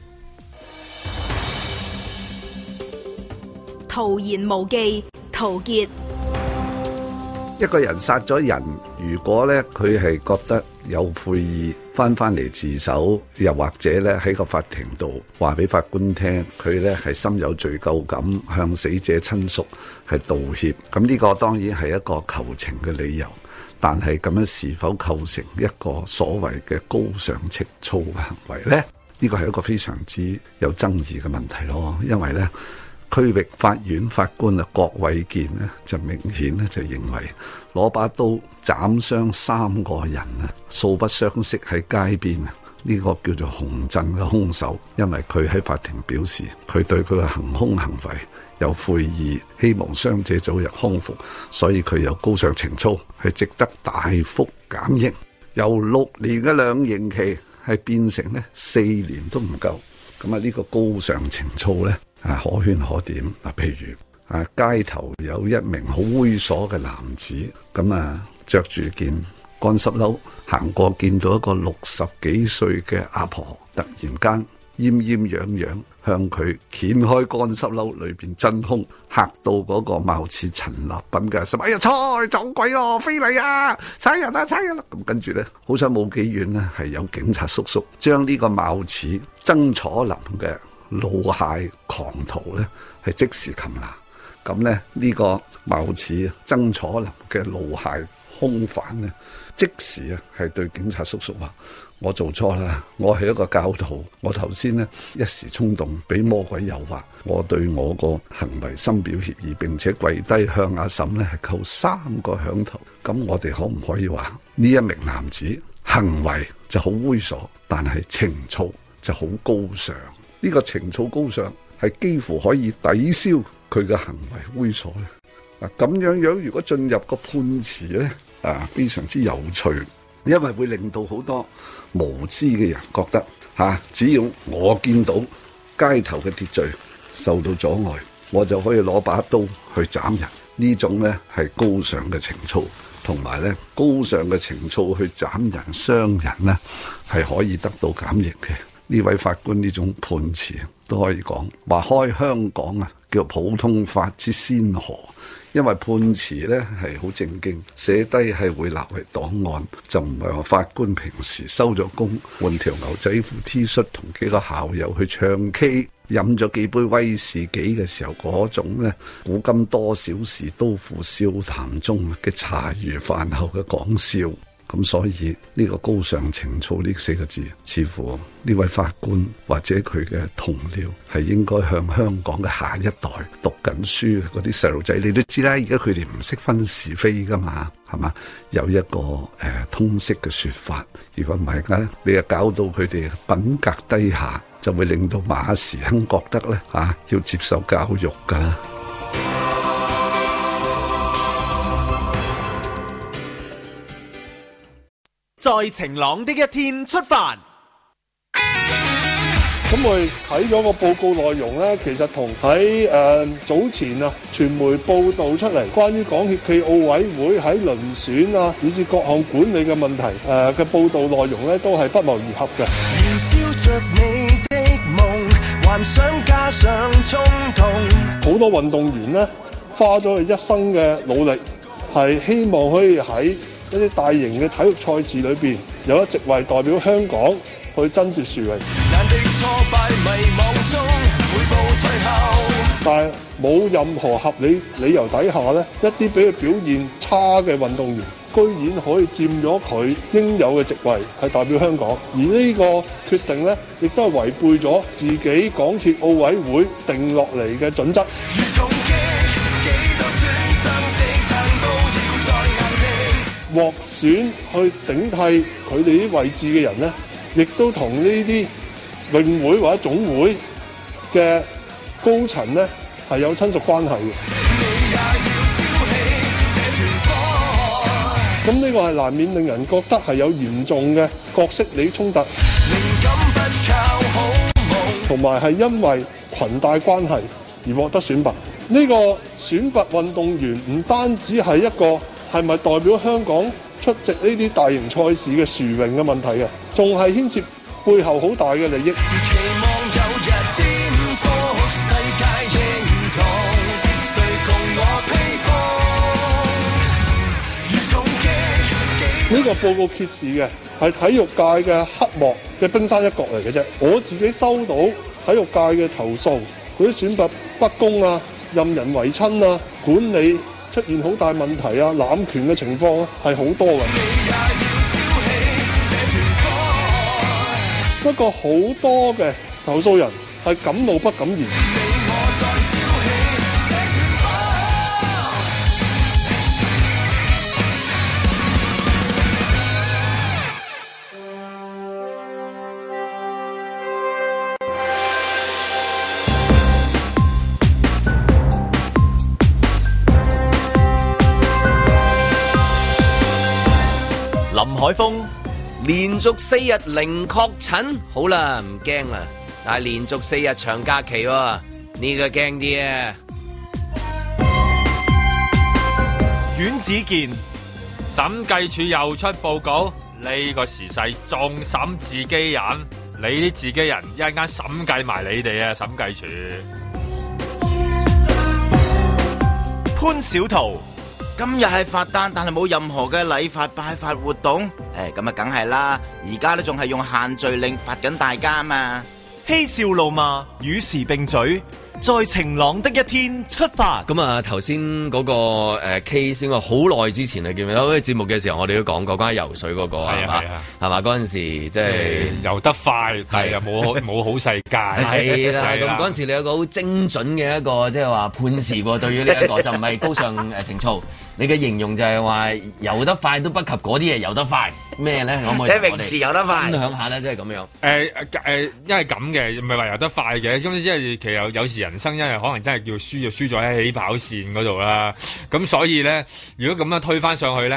徒言無忌，陶傑。 一個人殺咗人，如果咧佢係覺得有悔意，翻嚟自首，又或者咧喺個法庭度話俾法官聽，佢咧係心有罪疚感，向死者親屬係道歉。咁呢個當然係一個求情嘅理由，但係咁樣是否構成一個所謂嘅高尚情操嘅行為呢？呢個係一個非常之有爭議嘅問題咯，因為呢區域法院法官啊郭偉健呢就明顯呢就認為攞把刀斬傷3個人啊，素不相識喺街邊啊，呢個叫做洪震嘅兇手，因為佢喺法庭表示佢對佢嘅行兇行為有悔意，希望傷者早日康復，所以佢有高尚情操，係值得大幅減刑，由6年嘅量刑期係變成呢4年都唔夠。咁啊呢個高尚情操呢可圈可點。譬如街頭有一名好猥瑣嘅男子，咁着住件乾濕褸行過，見到一個60幾歲嘅阿婆，突然間奄奄仰仰向佢掀開乾濕褸裏邊真空，嚇到嗰個貌似陳立品嘅實，哎呀，撞鬼咯，非禮啊，踩人啊，踩人啦！咁跟住呢，好彩冇幾遠呢，係有警察叔叔將呢個貌似曾楚林嘅露械狂徒呢係即時擒拿。咁呢，呢個貌似曾楚林嘅露械兇犯呢，即時係對警察叔叔話：我做錯啦，我係一個教徒，我頭先呢一時衝動，俾魔鬼誘惑，我對我個行為深表歉意，並且跪低向阿嬸呢係叩3個響頭。咁我哋可唔可以話呢一名男子行為就好猥瑣，但係情操就好高尚？呢個情操高尚係幾乎可以抵消佢嘅行為猥瑣咧。咁樣如果進入個判詞咧，非常之有趣，因為會令到好多無知嘅人覺得只要我見到街頭嘅秩序受到阻礙， 我就可以攞把刀去斬人。呢種呢係高尚嘅情操，同埋呢高尚嘅情操去斬人傷人呢係可以得到減刑嘅。呢位法官呢種判詞都可以講話開香港啊，叫普通法之先河。因為判詞呢係好正經，寫低係會立為檔案，就唔係話法官平時收咗工換條牛仔褲 T 恤同幾個校友去唱 K 飲咗幾杯威士忌嘅時候嗰種呢，古今多少事都付笑談中嘅茶餘飯後嘅講笑。咁所以呢個高尚情操呢4個字，似乎呢位法官或者佢嘅同僚係應該向香港嘅下一代讀緊書嗰啲細路仔，你都知啦，而家佢哋唔識分是非噶嘛，係嘛？有一個通識嘅說法，如果唔係咧，你又搞到佢哋品格低下，就會令到馬時亨覺得咧要接受教育噶啦。 在晴朗的一天出發。 咁我哋睇咗個報告內容咧，其實同喺早前啊，傳媒報導出嚟關於港協暨奧委會喺遴選啊，以至各項管理嘅問題嘅報導內容咧，都係不謀而合嘅。燃燒着你的夢，幻想加上衝動。好多運動員咧，花咗佢一生嘅努力，係希望可以喺一啲大型嘅體育賽事裏邊有一席位代表香港去爭奪殊榮，但係冇任何合理理由底下咧，一啲比佢表現差嘅運動員居然可以佔咗佢應有嘅席位，係代表香港。而呢個決定咧，亦都係違背咗自己港協奧委會定落嚟嘅準則。獲選去頂替佢哋啲位置嘅人呢，亦都同呢啲泳會或者總會嘅高層呢係有親屬關係嘅。咁呢個係難免令人覺得係有嚴重嘅角色利益衝突，同埋係因為裙帶關係而獲得選拔。呢個選拔運動員唔單止係一個係咪代表香港出席呢啲大型賽事嘅殊榮嘅問題嘅，仲係牽涉背後好大嘅利益。呢個報告揭示嘅係體育界嘅黑幕嘅冰山一角嚟嘅啫。我自己收到體育界嘅投訴，嗰啲選拔不公啊、任人唯親啊、管理出現好大問題啊、濫權嘅情況係好多嘅。不過好多嘅投訴人係敢怒不敢言。 林海峰連續4日零確診，好啦，唔驚啦。但係連續4日長假期喎，呢個驚啲啊！ 阮子健， 審計署又出報告，呢個時勢仲審自己人，你啲自己人一陣間審計埋你哋啊！審計署潘小桃。 今日係法誕，但係冇任何嘅禮法拜法活動。咁啊，梗係啦。而家都仲係用限聚令罰緊大家嘛。 嬉笑怒罵，與時並舉，在晴朗的一天出發。 咁啊，頭先嗰個case 我好耐之前啊，記唔記得？嗰啲節目嘅時候，我哋都講過關於游水嗰個係嘛？係嘛？嗰陣時即係游得快，但係又冇好世界。 係啦，咁嗰陣時你有個好精準嘅一個即係話判詞喎，對於呢一個就唔係高尚情操。你嘅形容就係話游得快都不及嗰啲嘢游得快咩咧？可唔可以喺泳池游得快分享下咧？即係咁樣。 因為咁嘅，唔係話游得快嘅，咁因為其實有時人生因為可能真係叫輸就輸咗喺起跑線嗰度啦。咁所以咧，如果咁樣推返上去咧，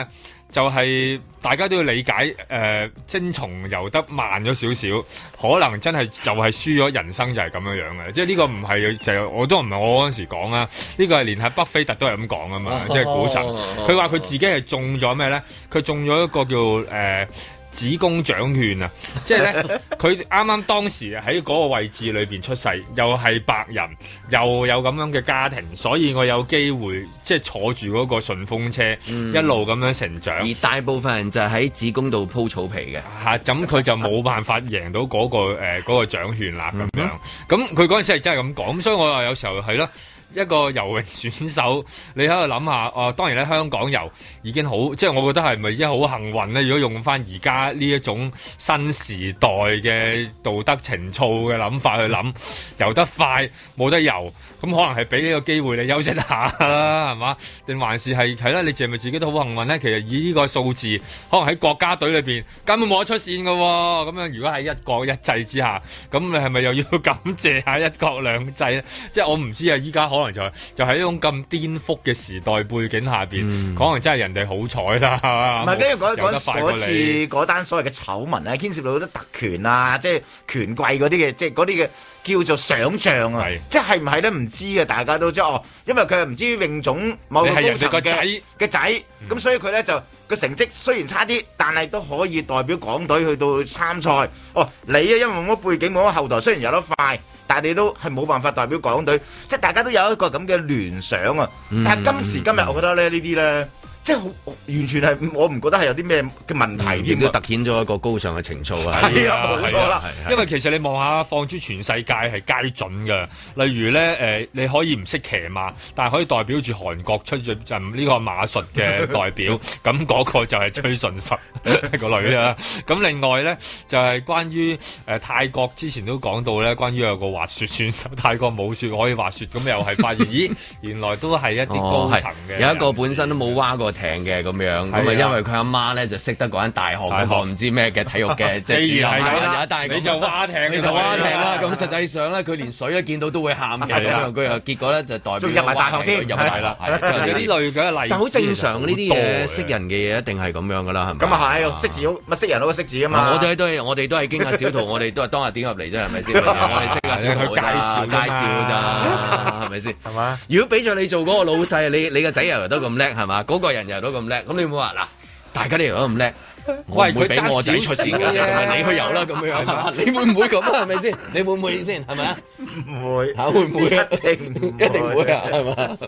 就係大家都要理解，精蟲游得慢咗少少，可能真係就係輸咗人生就係咁樣樣嘅。即係呢個唔係就係我都唔係我嗰陣時講啦，呢個係連係巴菲特都係咁講啊嘛，即係股神。佢話佢自己係中咗咩咧？佢中咗一個叫子宮獎券啊！即係咧，佢啱啱當時喺嗰個位置裏邊出世，又係白人，又有咁樣嘅家庭，所以我有機會即係坐住嗰個順風車，一路咁樣成長。 而大部分人就係喺子宮度鋪草皮嘅， 嚇咁佢就冇辦法贏到嗰個獎券啦咁樣。咁佢嗰陣時係真係咁講，咁所以我話有時候係咯。一個游泳選手，你喺度諗下，當然咧香港游已經好，即係我覺得係咪已經好幸運咧？如果用翻而家呢一種新時代嘅道德情操嘅諗法去諗，游得快冇得游，咁可能係俾呢個機會你休息下啦，係嘛？定還是係啦？你係咪自己都好幸運咧？其實以呢個數字，可能喺國家隊裏邊根本冇得出線㗎喎。咁樣如果喺一國一制之下，咁你係咪又要感謝下一國兩制咧？即係我唔知啊，依家可能就喺呢種咁顛覆嘅時代背景下邊，可能真係人哋好彩啦。 唔係，跟住嗰次嗰單所謂嘅醜聞咧，牽涉到好多特權啊，即係權貴嗰啲嘅，即係嗰啲嘅叫做想像啊，即係唔係咧唔知嘅，大家都知哦，因為佢係唔知泳總某個高層嘅仔，咁所以佢咧就個成績雖然差啲，但係都可以代表港隊去到參賽。哦，你啊，因為冇乜背景冇乜後台，雖然游得快。但係你都係冇辦法代表港隊，即係大家都有一個咁嘅聯想啊！但係今時今日，我覺得咧呢啲咧，即係好完全係我唔覺得係有啲咩嘅問題， 亦都突顯咗一個高尚嘅情操啊！ 係啊， 冇錯啦。 因為其實你望下放諸全世界係皆準㗎。例如咧你可以唔識騎馬，但係可以代表住韓國出陣呢個馬術嘅代表，咁嗰個就係崔順實個女啊。咁另外咧就係關於泰國之前都講到咧，關於有個滑雪選手，泰國冇雪可以滑雪，咁又係發現咦原來都係一啲高層嘅， 有一個本身都冇蛙過艇嘅咁樣，咁啊因為佢阿媽咧就識得嗰間大學嗰個唔知咩嘅體育嘅即係主任啦，但係你就蛙艇， 你就蛙艇啦。咁實際上咧，佢連水一見到都會喊嘅咁樣，佢又結果咧就代表入埋大學添， 入埋啦。 有呢類嘅例子， 但好正常呢啲嘢，識人嘅嘢一定係咁樣噶啦，係咪？ 咁啊係，識字好，咪識人好過識字啊嘛。 我哋都係經阿小圖，我哋都係當日點入嚟啫，係咪先？你識阿小圖介紹咋，係咪先？ 係嘛？ 如果俾咗你做嗰個老細，你個仔又游得咁叻，係嘛？嗰個人又游得咁叻，咁你會話嗱，大家都游得咁叻。我唔會俾我仔出線㗎，你去游啦咁樣，你會唔會咁啊？係咪先？你會唔會先？係咪啊？ 唔會嚇，會唔會啊？ 一定會啊，係嘛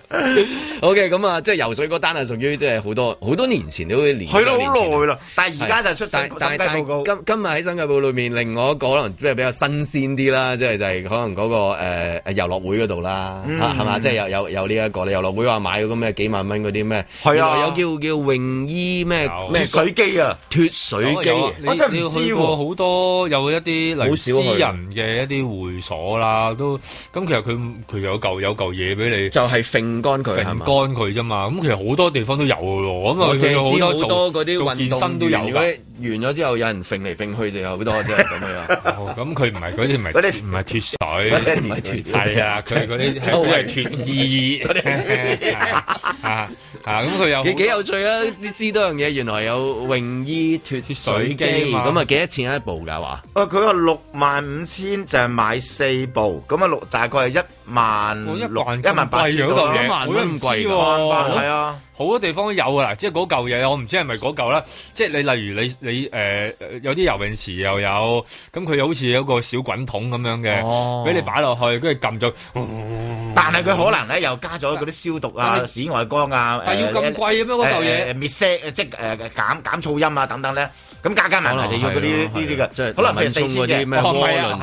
？OK，咁啊，即係游水嗰單係屬於即係好多年前都年係咯，好耐啦。但係而家就出審計報告。 今日喺審計報告裏面，另外一個可能即係比較新鮮啲啦，即係就係可能嗰個遊樂會嗰度啦，係嘛？即係有呢一個你遊樂會話買嗰個咩幾萬蚊嗰啲咩？係啊，有叫泳衣咩水機啊！ 脫水機， 我真係唔知喎。好多有一啲例如私人嘅一啲會所啦，都咁其實佢有嚿嘢俾你， 就係揈乾佢， 揈乾佢啫嘛。咁其實好多地方都有嘅喎。咁啊，佢好多嗰啲運動都有㗎。 完咗之後有人揈嚟揈去就有好多即係咁樣。 咁佢唔係嗰啲唔係脫水， 唔係脫水， 係啊，佢嗰啲係脫衣嗰啲咁佢有幾有趣啊！知多樣嘢，原來有泳衣脫水機，咁啊幾多錢一部㗎話？ 佢話65,000就係買4部，咁啊大概係16,000-18,000 嗰嚿嘢， 好咁貴㗎， 係啊。 好多地方都有㗎啦，即係嗰嚿嘢，我唔知係咪嗰嚿啦。即係你例如你有啲游泳池又有，咁佢好似有個小滾筒咁樣嘅，俾你擺落去，跟住撳咗。 但係佢可能咧又加咗嗰啲消毒啊、紫外光啊， 但係要咁貴嘅咩嗰嚿嘢？ 滅聲即係減噪音啊等等咧。咁加埋就要嗰啲呢啲嘅， 即係可能係 4,000嘅咩渦輪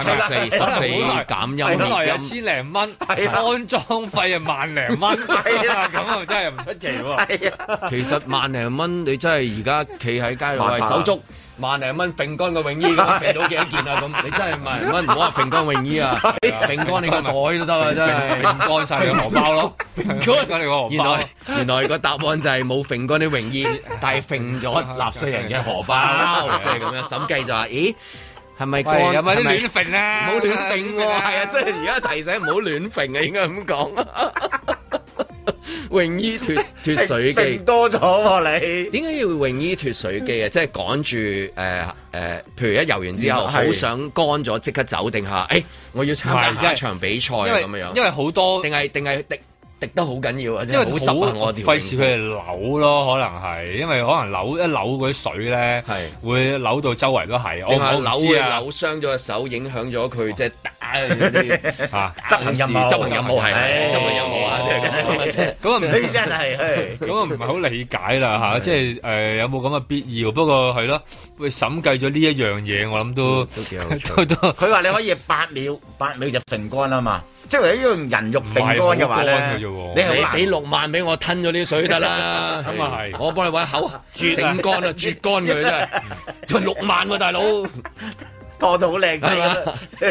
14減音本來1,000零蚊，安裝費萬零蚊，咁啊真係唔出奇喎。 其實萬零蚊，你真係而家企喺街度係手足。萬零蚊揈乾個泳衣咁揈到幾多件啊？咁你真係萬零蚊，唔好話揈乾泳衣啊，揈乾你個袋都得啊！真係揈乾晒你個荷包咯，揈乾你個荷包。原來個答案就係冇揈乾啲泳衣，但係揈咗納稅人嘅荷包，即係咁樣。審計就話：咦，係咪乾？ 有冇啲亂揈啊？ 唔好亂揈喎，係啊！即係而家提醒唔好亂揈啊，應該咁講。 泳衣脱水機揈多咗喎你。 點解要泳衣脱水機啊？即係趕住譬如一游完之後，好想乾咗即刻走定下？我要參加下一場比賽咁樣。 因為好多定係滴得好緊要啊！ 因為好濕啊！我條費事佢哋扭咯，可能係因為可能扭嗰啲水咧，會扭到周圍都係。我扭傷咗隻手，影響咗佢即係打嗰啲執行任務係執行任務啊！ 咁啊唔你真係咁啊唔係好理解啦嚇，即係有冇咁嘅必要？不過係咯，會審計咗呢一樣嘢，我諗都幾有趣。 佢話你可以8秒就揈乾啊嘛。即係如果用人肉揈乾嘅話咧， 你俾6萬俾我吞咗啲水得啦。 咁啊係， 我幫你揾口整乾啊，絕乾佢真係。仲6萬喎，大佬， 拖到好靚仔。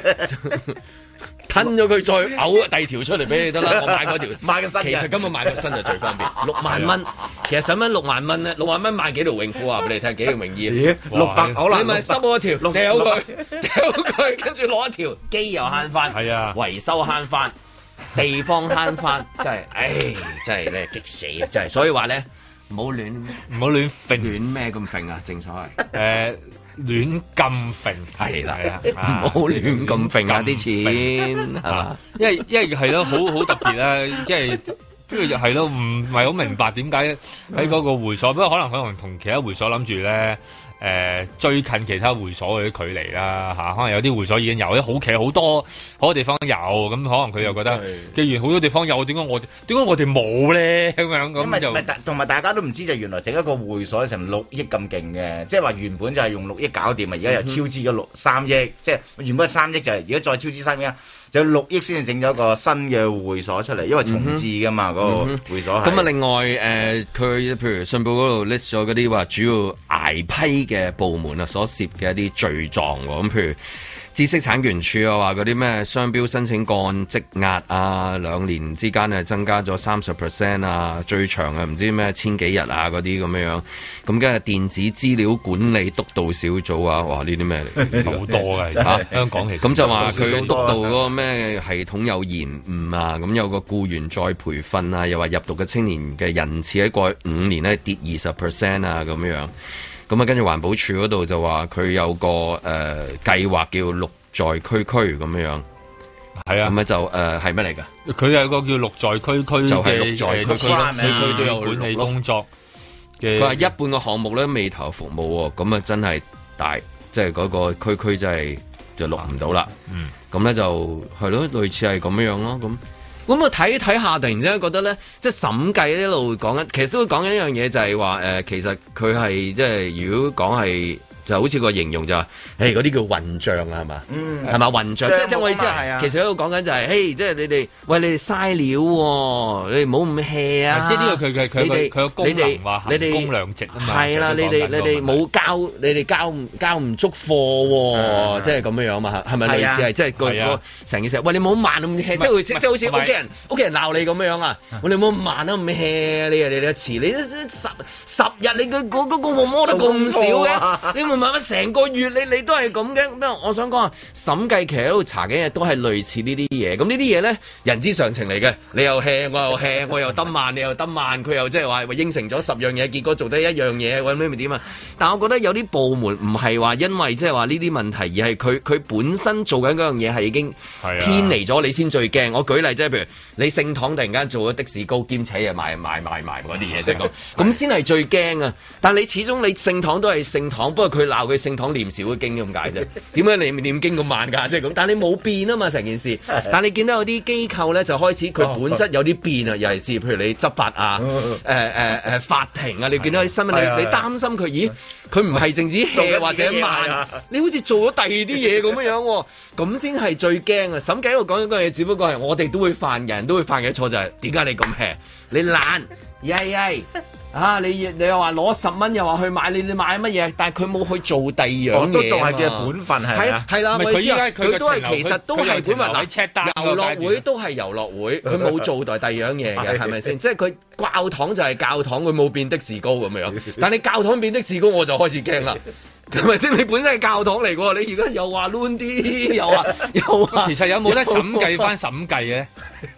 吞咗佢再嘔第二條出嚟俾你得啦，我買嗰條， 買個新嘅。 其實根本買個新就最方便。6萬蚊，其實使乜6萬蚊咧？6萬蚊買幾條泳褲啊？俾你睇幾條泳衣 ？600好啦， 你咪濕我一條，掉佢，跟住攞一條機又慳翻， 係啊， 維修慳翻，地方慳翻，真係，真係咧激死啊！真係，所以話咧，唔好亂揈，亂咩咁揈啊？正所謂亂咁揈係啦，唔好亂咁揈啊啲錢係嘛？ 因為係咯，好特別啦，即係係咯，唔係好明白點解喺嗰個會所，不過可能同其他會所諗住咧。最近其他會所嗰啲距離啦嚇，可能有啲會所已經有，其實好多地方有，咁可能佢又覺得，既然好多地方有，點解我哋冇咧咁樣咁就？ 同埋大家都唔知就原來整一個會所成6億咁勁嘅，即係話原本就係用6億搞掂啊，而家又超支咗3億，即係原本3億就係而家再超支3億。就6億先至整咗個新嘅會所出嚟，因為重置噶嘛嗰個會所係。 咁啊，另外佢譬如信報嗰度 list 咗嗰啲話主要挨批嘅部門啊，所涉嘅一啲罪狀喎。咁譬如知識產權署啊，話嗰啲咩商標申請個案積壓啊，2年之間增加咗30% 啊，最長唔知咩1000幾日啊嗰啲咁樣。咁跟住電子資料管理督導小組啊，哇呢啲咩嚟？ 好多㗎香港其實。 咁就話佢督導嗰個咩系統有延誤啊，咁有個僱員再培訓啊，又話入讀嘅青年嘅人次喺過去5年咧跌20% 啊咁樣。咁啊，跟住環保署嗰度就話佢有個計劃叫綠在區區咁樣，係啊，咁就係乜嚟㗎？ 佢有個叫綠在區區就係綠在區區都有管理工作嘅。 佢話一半個項目咧未投服務喎，咁啊真係大，即係嗰個區區真係就錄唔到啦。咁咧就係咯，類似係咁樣咯咁。咁我睇下，突然之間覺得咧，即係審計一路講緊，其實都會講緊一樣嘢，就係話其實佢係即係如果講係。就好似個形容就話，嗰啲叫混帳啊，係嘛？係嘛混帳？即係我意思係，其實喺度講緊就係，即係你哋嘥料喎，你哋唔好咁 hea 啊！ 即係呢個佢個功能話衡工量值啊嘛。 係啦，你哋冇交，你哋交唔足貨喎，即係咁樣樣嘛？係咪類似係即係個成件事？喂，你冇咁慢咁 hea，即係好似屋企人鬧你咁樣啊！喂，你冇咁慢啊，咁 hea，你遲，你10日你嗰個服務得咁少嘅，你慢慢成個月你都係咁嘅，咁我想講啊，審計其實喺度查緊嘢都係類似呢啲嘢，咁呢啲嘢咧人之常情嚟嘅，你又 hea 我又 hea，我又得慢你又得慢，佢又即係話應承咗10樣嘢，結果做得1樣嘢，或者咩點啊？但我覺得有啲部門唔係話因為即係話呢啲問題，而係佢本身做緊嗰樣嘢係已經偏離咗，你先最驚。我舉例即係譬如你聖堂突然間做咗的士高兼且又賣嗰啲嘢，即係咁先係最驚啊！但係你始終你聖堂都係聖堂，不過佢鬧佢聖堂念少嘅經咁解啫，點解你念經咁慢㗎？即係咁，但係你冇變啊嘛成件事。但係你見到有啲機構咧就開始佢本質有啲變啊，尤其是譬如你執法啊、法庭啊，你見到啲新聞，你擔心佢，咦？佢唔係淨止 hea 或者慢，你好似做咗第二啲嘢咁樣喎，咁先係最驚啊！審計喺度講緊嗰樣嘢，只不過係我哋都會犯，人都會犯嘅錯就係點解你咁 hea？你懶，你又話攞10蚊，又話去買，你買乜嘢？但係佢冇去做第二樣嘢， 都仲係嘅本分係啊， 係啦， 佢依家佢都係其實都係本分。遊樂會都係遊樂會，佢冇做第二樣嘢嘅，係咪先？即係佢教堂就係教堂，佢冇變的士高咁樣。但係教堂變的士高，我就開始驚啦。係咪先？你本身係教堂嚟喎，你而家又話亂啲，又話， 其實有冇得審計翻審計嘅？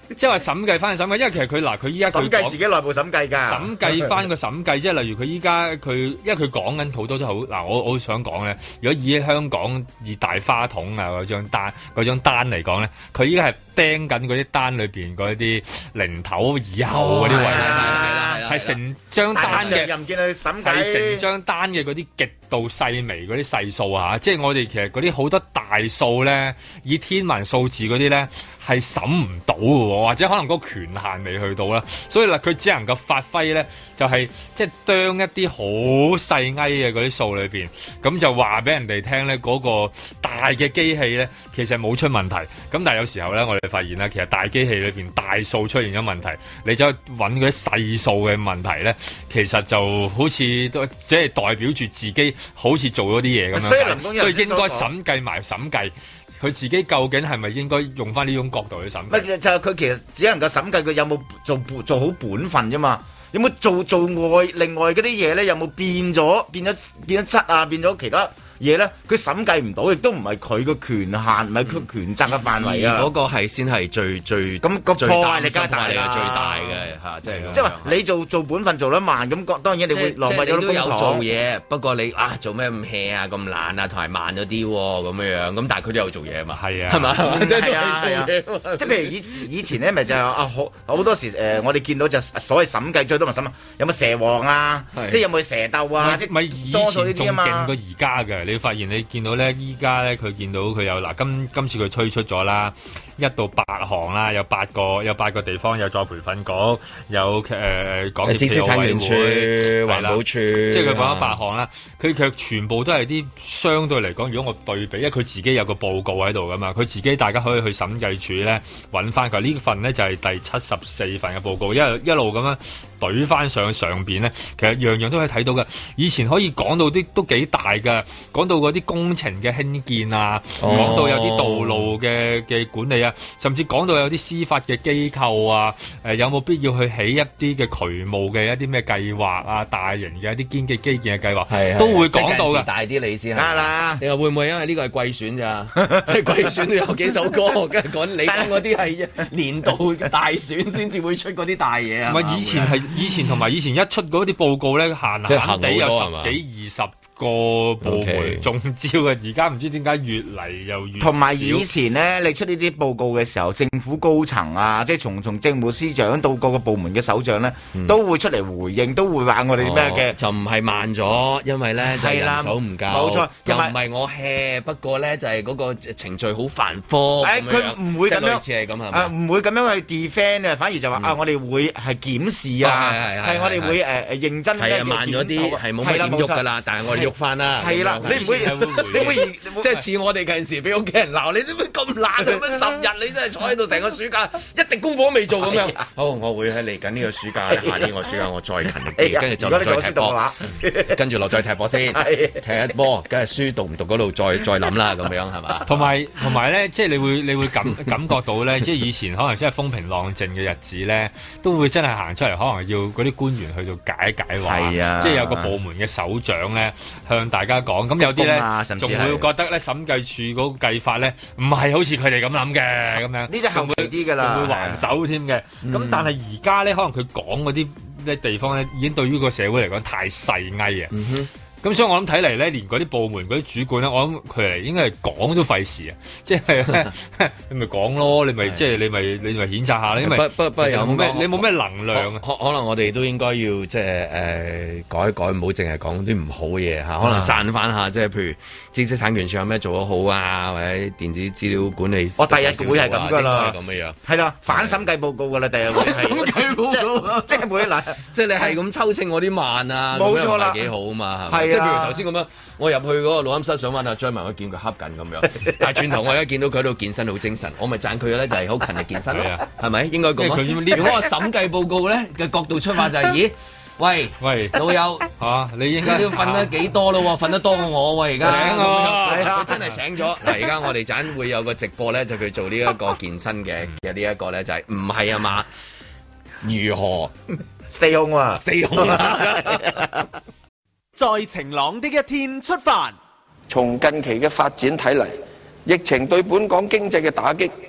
即係話審計翻審計，因為其實佢依家審計自己內部審計㗎， 審計翻個審計，即係例如佢依家因為佢講緊好多都好嗱，我好想講咧，如果以香港以大花筒啊嗰張單嚟講咧，佢依家係釘緊嗰啲單裏邊嗰啲零頭以後嗰啲位置，係成張單嘅， 又唔見佢審計， 係成張單嘅嗰啲極度細微嗰啲細數嚇，即係我哋其實嗰啲好多大數咧，以天文數字嗰啲咧係審唔到嘅喎，或者可能嗰個權限未去到啦，所以佢只能夠發揮咧，就係即係將一啲好細埃嘅嗰啲數裏邊，咁就話俾人哋聽咧，嗰個大嘅機器咧其實冇出問題，咁但係有時候咧，我哋發現咧，其實大機器裏邊大數出現咗問題，你走去揾嗰啲細數嘅問題咧，其實就好似都即係代表住自己好似做咗啲嘢咁樣，所以應該審計埋審計。佢自己究竟係咪應該用翻呢種角度去審計？ 就係佢其實只能夠審計佢有冇做好本分啫嘛，有冇做另外嗰啲嘢咧？有冇變咗質啊？變咗其他嘢咧？佢審計唔到，亦都唔係佢個權限，唔係佢權責嘅範圍啊！ 嗰個係先係最咁個破壞力梗係大啦， 最大嘅嚇，即係即係話你做本分做得慢，咁當然你會浪費咗公帑。 都有做嘢，不過你做咩咁 hea 啊、咁懶啊，同埋慢咗啲咁樣，咁但係佢都有做嘢啊嘛， 係啊， 係嘛， 係啊，即係譬如以前咧，咪就係好多時我哋見到就所謂審計最多咪審有冇蛇王啊，即係有冇蛇鬥啊，即係以前仲勁過而家嘅。你發現你見到咧，依家咧佢見到佢有嗱，今次佢推出咗啦，1到8項啦，有8個地方有再培訓局，有港協暨奧委會、環保署，即係佢講咗8項啦。佢其實全部都係啲相對嚟講，如果我對比，因為佢自己有個報告喺度噶嘛，佢自己大家可以去審計署咧揾翻佢呢份咧就係第74份嘅報告，一路咁樣懟翻上邊咧，其實樣樣都可以睇到嘅。以前可以講到啲都幾大嘅。講到嗰啲工程嘅興建啊，講到有啲道路嘅管理啊，甚至講到有啲司法嘅機構啊，有冇必要去起一啲嘅渠務嘅一啲咩計劃啊，大型嘅一啲堅基建嘅計劃，都會講到嘅。 大啲你先係啦， 你話會唔會因為呢個係季選咋？即係季選都有幾首歌，跟住你講嗰啲係年度大選先至會出嗰啲大嘢啊？ 唔係以前同埋以前一出嗰啲報告咧，閒地有10幾20個部門中招嘅，而家唔知點解越嚟又越少。 同埋以前咧，你出呢啲報告嘅時候，政府高層啊，即係從政務司長到各個部門嘅首長咧，都會出嚟回應，都會話我哋咩嘅， 就唔係慢咗，因為咧就人手唔夠， 冇錯， 又唔係我 hea，不過咧就係嗰個程序好繁複。 佢唔會咁樣， 類似係咁係嘛？ 唔會咁樣去 defend 啊，反而就話我哋會係檢視啊，係我哋會認真係慢咗啲，係冇乜點喐㗎啦，但係我哋喐翻啦。 係啦，你唔會，你會即係似我哋近時俾屋企人鬧，你點解咁懶咁樣10日，你真係坐喺度成個暑假一滴功課都未做咁樣。好，我會喺嚟緊呢個暑假，下年個暑假我再勤力啲，跟住就落再踢波，跟住落再踢波先，踢一波，跟住書讀唔讀嗰度再諗啦，咁樣係嘛？ 同埋咧，即係你會感覺到咧，即係以前可能真係風平浪靜嘅日子咧，都會真係行出嚟，可能要嗰啲官員去到解話，即係有個部門嘅首長咧向大家講，咁有啲咧仲會覺得咧審計署嗰個計法咧唔係好似佢哋咁諗嘅咁樣， 呢啲後備啲㗎啦， 仲會還手添嘅。咁但係而家咧，可能佢講嗰啲地方咧，已經對於個社會嚟講太細埃啊。咁所以我諗睇嚟咧，連嗰啲部門嗰啲主管咧，我諗佢嚟應該係講都費事啊！即係你咪講咯，你咪即係你咪譴責下咧，因為不有咩你冇咩能量啊？ 可能我哋都應該要即係改一改，唔好淨係講啲唔好嘅嘢嚇，可能讚翻下，即係譬如知識產權署有咩做得好啊，或者電子資料管理， 我第日會係咁噶啦， 咁嘅樣係啦，反審計報告噶啦，第日會審計報告， 即係每一嗱， 即係你係咁抽秤我啲慢啊， 冇錯啦， 幾好啊嘛，係即係譬如頭先咁樣，我入去嗰個錄音室想問阿張文，我見佢恰緊咁樣，但係轉頭我而家見到佢喺度健身好精神，我咪讚佢咧就係好勤力健身咯，係咪應該咁啊？如果我審計報告咧嘅角度出發就係，咦？喂，老友你應該都瞓得幾多咯？瞓得多過我喎，而家醒喎， 佢真係醒咗。嗱，而家我哋陣會有個直播咧，就佢做呢一個健身嘅呢一個咧，就係唔係啊嘛？如何 stay home 啊 ？stay home 啊！ 在晴朗的一天出發。 從近期嘅發展睇嚟，疫情對本港經濟嘅打擊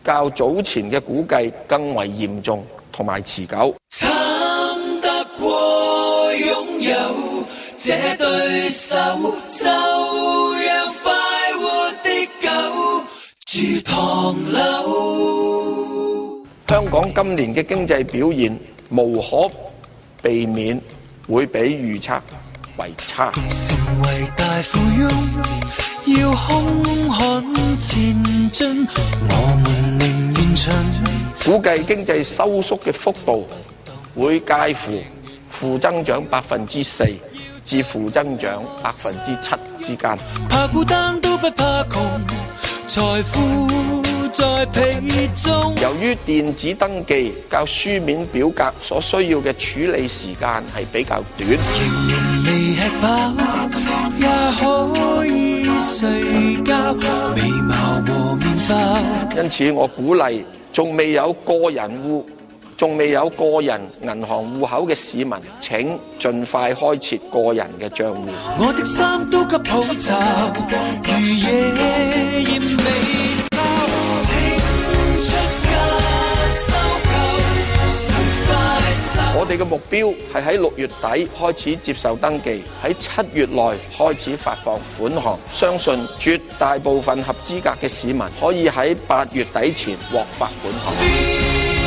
較早前嘅估計更為嚴重同埋持久。 慘得過擁有這對手，就讓快活的狗住唐樓。 香港今年嘅經濟表現無可避免會比預測為差。 成為大富翁，要兇悍前進，我們寧願蠢。 估計經濟收縮嘅幅度會介乎負增長4%至負增長7%之間。 怕孤單都不怕窮，財富在皮中。 由於電子登記較書面表格所需要嘅處理時間係比較短， 仍然未吃飽，也可以睡覺，眉毛和麵包。 因此我鼓勵仲未有個人銀行戶口嘅市民，請盡快開設個人嘅帳戶。 我的衫都給抱罩，如野艷未收，請出價收購， 我哋嘅目標係喺6月底開始接受登記，喺7月內開始發放款項。相信絕大部分合資格嘅市民可以喺8月底前獲發款項。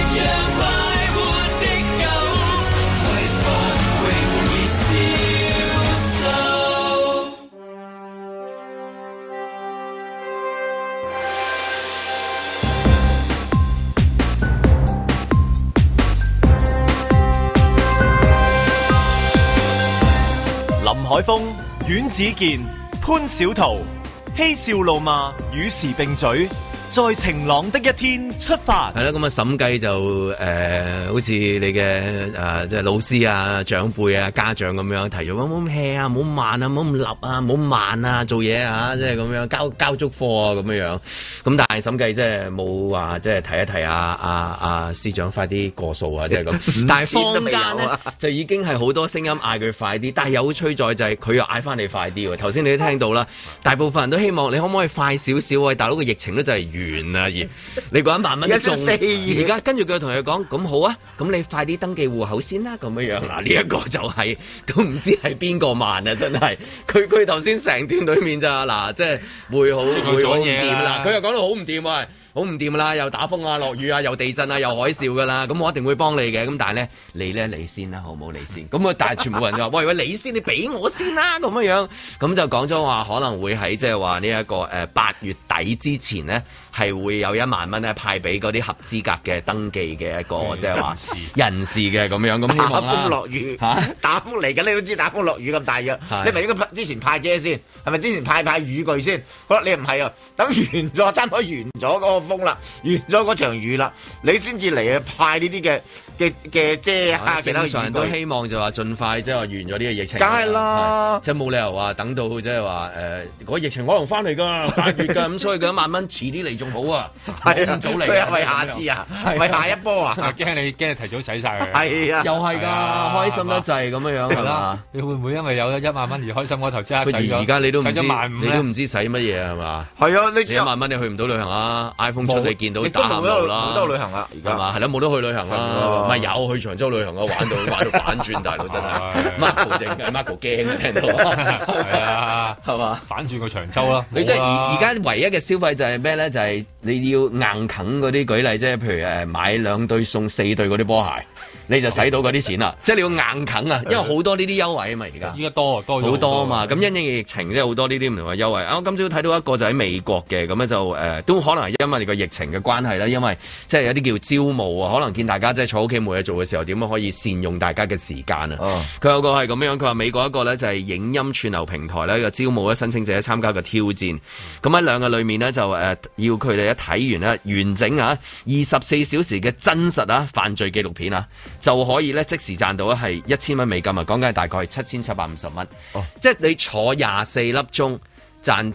林海峰、阮子健、潘小桃嬉笑怒罵與時並舉，在晴朗的一天出發。 係啦，咁啊審計就好似你嘅即係老師啊、長輩啊、家長咁樣提咗，唔好咁 hea 啊，唔好慢啊，唔好咁立啊，唔好慢啊，做嘢啊，即係咁樣交足課啊咁樣。咁但係審計即係冇話即係提一提啊司長快啲過數啊，即係咁。但係坊間咧就已經係好多聲音嗌佢快啲，但係有趣在就係佢又嗌翻你快啲喎。頭先你都聽到啦，大部分人都希望你可唔可以快少少啊？大佬個疫情都就係完啦，而你講1萬蚊仲而家跟住佢同佢講，咁好啊，咁你快啲登記戶口先啦，咁樣嗱，呢一個就係都唔知係邊個慢啊，真係佢頭先成段裏面咋嗱，即係會好唔掂啦，佢又講到好唔掂喎。好唔掂啦，又打風啊、落雨啊、又地震啊、又海嘯噶啦，咁我一定會幫你嘅。咁但係咧，你先啦，好唔好？你先。咁啊，但係全部人就話：喂，你先，你俾我先啦，咁樣。咁就講咗話，可能會喺即係話呢一個8月底之前呢，係會有1萬蚊咧派俾嗰啲合資格嘅登記嘅一個即係話人士嘅咁樣。咁希望打風落雨打風嚟緊，你都知打風落雨咁大約，你咪應該之前派遮先，係咪之前派雨具先？好啦，你唔係啊，等完咗差唔多完咗嗰個風啦，完咗嗰場雨啦，你先至嚟派呢啲嘅遮啊！ 正常人都希望就話盡快即係話完咗呢個疫情。 梗係啦， 即係冇理由話等到即係話嗰疫情可能翻嚟㗎8月㗎，咁所以佢1萬蚊遲啲嚟仲好啊，係咁早嚟， 為下次啊，為下一波啊， 驚你提早使晒佢。 係啊， 又係㗎，開心得滯咁樣係嘛？ 你會唔會因為有1萬蚊而開心？我頭先使咗， 而家你都唔知， 使咗15000 你都唔知使乜嘢係嘛？ 係啊，你 1萬蚊你去唔到旅行啊 ？iPhone 出你見到打喊路啦， 冇得旅行啦，而家係嘛？係啦，冇得去旅行啦，咪有去長洲旅行啊，玩到反轉，大佬真係 Marco 正嘅 Marco 驚聽到， 係啊， 係嘛？ 反轉個長洲啦！ 你即係而家唯一嘅消費就係咩咧？就係你要硬啃嗰啲舉例，即係譬如買2對送4對嗰啲波鞋，你就使到嗰啲錢啦。即係你要硬啃啊，因為好多呢啲優惠啊嘛，而家依家多好多啊嘛。咁因應疫情即係好多呢啲唔同嘅優惠。我今朝睇到一個就喺美國嘅，咁咧就都可能係因為個疫情嘅關係啦，因為即係有啲叫招募啊，可能見大家即係坐屋企冇嘢做嘅時候，點樣可以善用大家嘅時間啊？佢有個係咁樣，佢話美國一個咧就係影音串流平台咧個招募咧申請者參加個挑戰，咁喺2日裏面呢，就要佢哋一睇完咧完整啊24小時嘅真實啊犯罪紀錄片啊，就可以咧即時賺到係$1000美金啊，講緊係大概係7750蚊，即係你坐24粒鐘。賺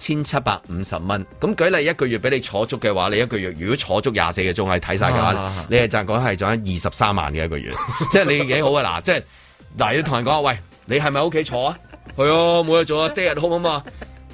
7750蚊，咁舉例1個月俾你坐足嘅話，你1個月如果坐足24個鐘係睇晒嘅話，你係賺講係賺23萬嘅1個月，即係你幾好啊！嗱，即係嗱，要同人講喂，你係咪喺屋企坐啊？係啊，冇嘢做啊 ，stay at home 啊嘛。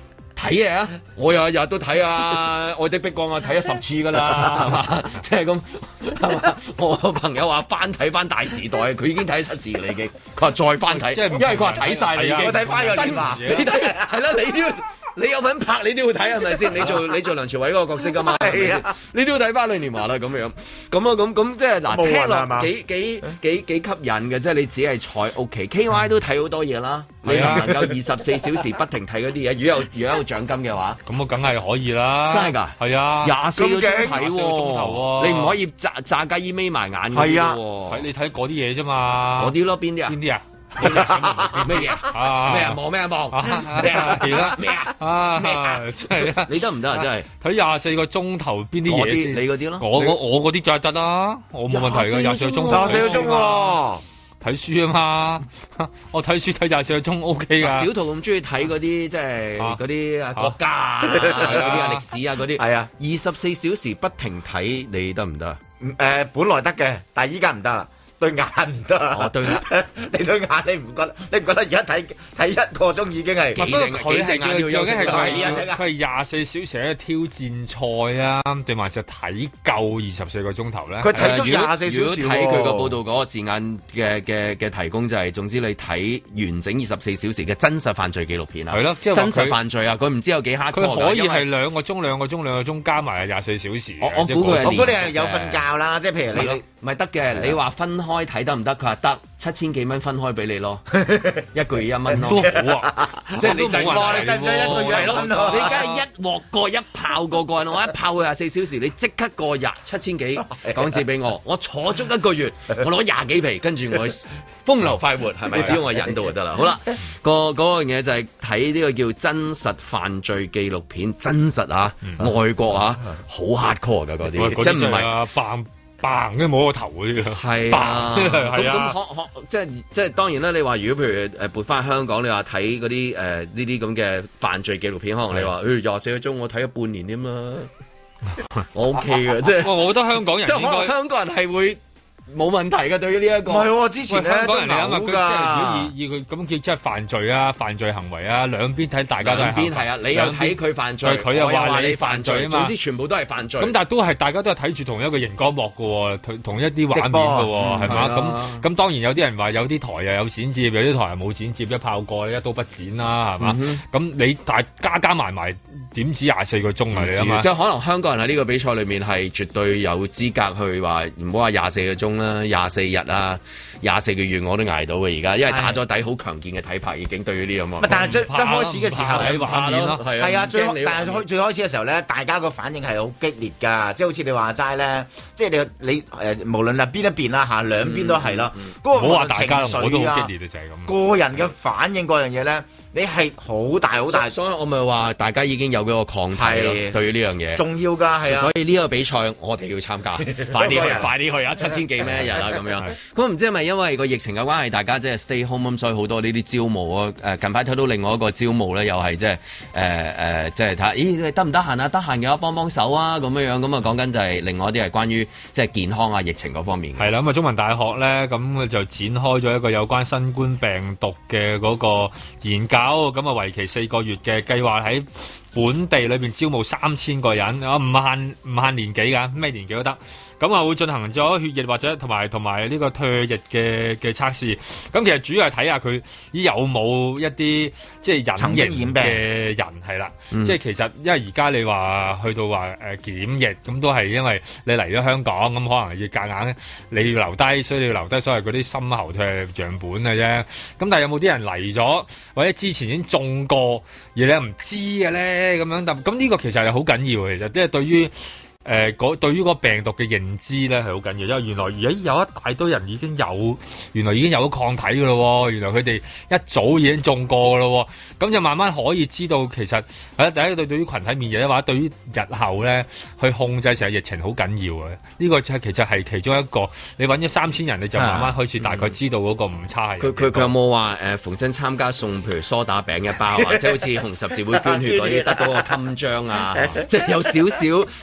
睇嘢啊！我日日都睇啊，愛的迫降啊，睇咗10次噶啦，係嘛？即係咁係嘛？我個朋友話翻睇翻《大時代》，佢已經睇咗7次啦，已經。佢話再翻睇， 即係因為佢話睇晒啦已經。 我睇翻個新話，你睇係啦，你都要。你有份拍，你都要睇係咪先？你做梁朝偉嗰個角色噶嘛？係啊，你都要睇翻《李年華》啦，咁樣咁即係嗱，聽落幾吸引嘅，即係你只係坐屋企 KY 都睇好多嘢啦。你能夠24小時不停睇嗰啲嘢，如果有獎金嘅話， 咁我梗係可以啦。 真係㗎？ 係啊 ，24個鐘睇 24個鐘頭喎， 你唔可以炸雞衣眯埋眼嘅係啊， 喎。 你睇嗰啲嘢啫嘛。 嗰啲咯，邊啲啊？ 邊啲啊？ 你就想問咩嘢啊？咩啊？望咩啊？望咩啊？ 係啦， 咩啊？咩啊？ 係啊！ 你得唔得啊？真係睇24個鐘頭邊啲嘢先？ 你嗰啲咯？ 我嗰啲就係得啦，我冇問題嘅24個鐘頭。 24個鐘喎， 睇書啊嘛，我睇書睇24個鐘 OK 㗎。 小圖咁中意睇嗰啲即係嗰啲國家啊、嗰啲歷史啊嗰啲。係啊，24小時不停睇，你得唔得啊？ 本來得嘅，但係依家唔得啦。對眼唔得啊！ 對眼， 你對眼你唔覺得？你唔覺得而家睇1個鐘已經係幾隻眼要休息？ 佢係24小時嘅挑戰賽啊，定還是睇夠24個鐘頭咧？ 佢睇足24小時。 如果睇佢個報道嗰個字眼嘅提供就係，總之你睇完整24小時嘅真實犯罪紀錄片啊！ 係咯， 真實犯罪啊！佢唔知有幾 hardcore 佢可以係2個鐘加埋24小時。 我估佢你係有瞓覺啦，即係譬如你唔係得嘅，你話分開睇得唔得？佢話得，7000幾蚊分開俾你咯，1個月1蚊咯， 都好啊！ 即係你就話你真係1個月1蚊咯， 你梗係一鑊過一炮過我一炮佢24小時，你即刻過7000幾港紙俾我，我坐足1個月，我攞20幾皮，跟住我風流快活，係咪？只要我忍到就得啦。好啦，嗰樣嘢就係睇呢個叫真實犯罪紀錄片，真實啊，外國啊，好 hardcore 㗎嗰啲，即係唔係嘭嘅冇個頭嗰啲嘅， 係啊，咁即係當然啦。你話如果譬如撥翻香港，你話睇嗰啲呢啲咁嘅犯罪紀錄片，可能你話24個鐘我睇咗半年添嘛，我 OK 嘅，即係我覺得香港人即係可能香港人係會。冇問題嘅，對於呢一個。 唔係喎，之前香港人嚟啊嘛， 佢即係如果以佢咁叫即係犯罪啊、犯罪行為啊，兩邊睇大家都係。 兩邊係啊，你又睇佢犯罪， 佢又話你犯罪啊嘛。 總之全部都係犯罪。 咁但係都係大家都係睇住同一個熒光幕嘅喎，同一啲畫面嘅喎，係嘛？咁當然有啲人話有啲台又有剪接，有啲台又冇剪接，一炮過一刀不剪啦，係嘛？咁你加埋點止24個鐘啊？你啊嘛？ 即係可能香港人喺呢個比賽裏面係絕對有資格去話唔好話24個鐘啦，24日啊，24個月我都捱到嘅而家，因為打咗底好強健嘅體魄已經對於呢咁啊。 但係最開始嘅時候睇畫面咯， 係啊，但係最開始嘅時候咧，大家個反應係好激烈㗎，即係好似你話齋咧，即係你無論係邊一邊啦嚇，兩邊都係啦。嗰個唔好話大家，我都好激烈就係咁。 個人嘅反應嗰樣嘢咧。你係好大， 所以我咪話大家已經有嗰個抗體咯，對於呢樣嘢重要㗎，係啊。 所以呢個比賽我哋要參加，快啲去啊！7000幾咩一日啊咁樣。咁唔知係咪因為個疫情嘅關係，大家即係 stay home 咁，所以好多呢啲招募啊。近排睇到另外一個招募咧，又係即係即係睇下，咦你得唔得閒啊？得閒嘅話幫手啊咁樣。咁啊講緊就係另外一啲係關於即係健康啊、疫情嗰方面。 係啦，咁啊中文大學咧咁就展開咗一個有關新冠病毒嘅嗰個研究。咁啊，為期4個月嘅計劃喺本地裏邊招募3000個人，啊唔限年紀㗎，咩年紀都得。咁啊會進行咗血液或者同埋呢個唾液嘅測試。咁其實主要係睇下佢有冇一啲即係隱形嘅人係啦。即係其實因為而家你話去到話檢疫，咁都係因為你嚟咗香港，咁可能要夾硬你要留低，所以你要留低所謂嗰啲深喉唾樣本嘅啫。咁但係有冇啲人嚟咗或者之前已經中過而你又唔知嘅咧？咁樣咁呢個其實係好緊要嘅，其實即係對於對於個病毒嘅認知咧係好緊要，因為原來而家有一大堆人已經有抗體㗎咯，原來佢哋一早已經中過㗎咯，咁就慢慢可以知道其實第一對於群體免疫咧，或者對於日後咧去控制成個疫情好緊要嘅。呢個其實係其中一個，你揾咗3000人，你就慢慢開始大概知道嗰個誤差係。 佢有冇話逢親參加送譬如梳打餅一包啊，即係好似紅十字會捐血嗰啲得到個襟章啊，即係有少少，即係唔好話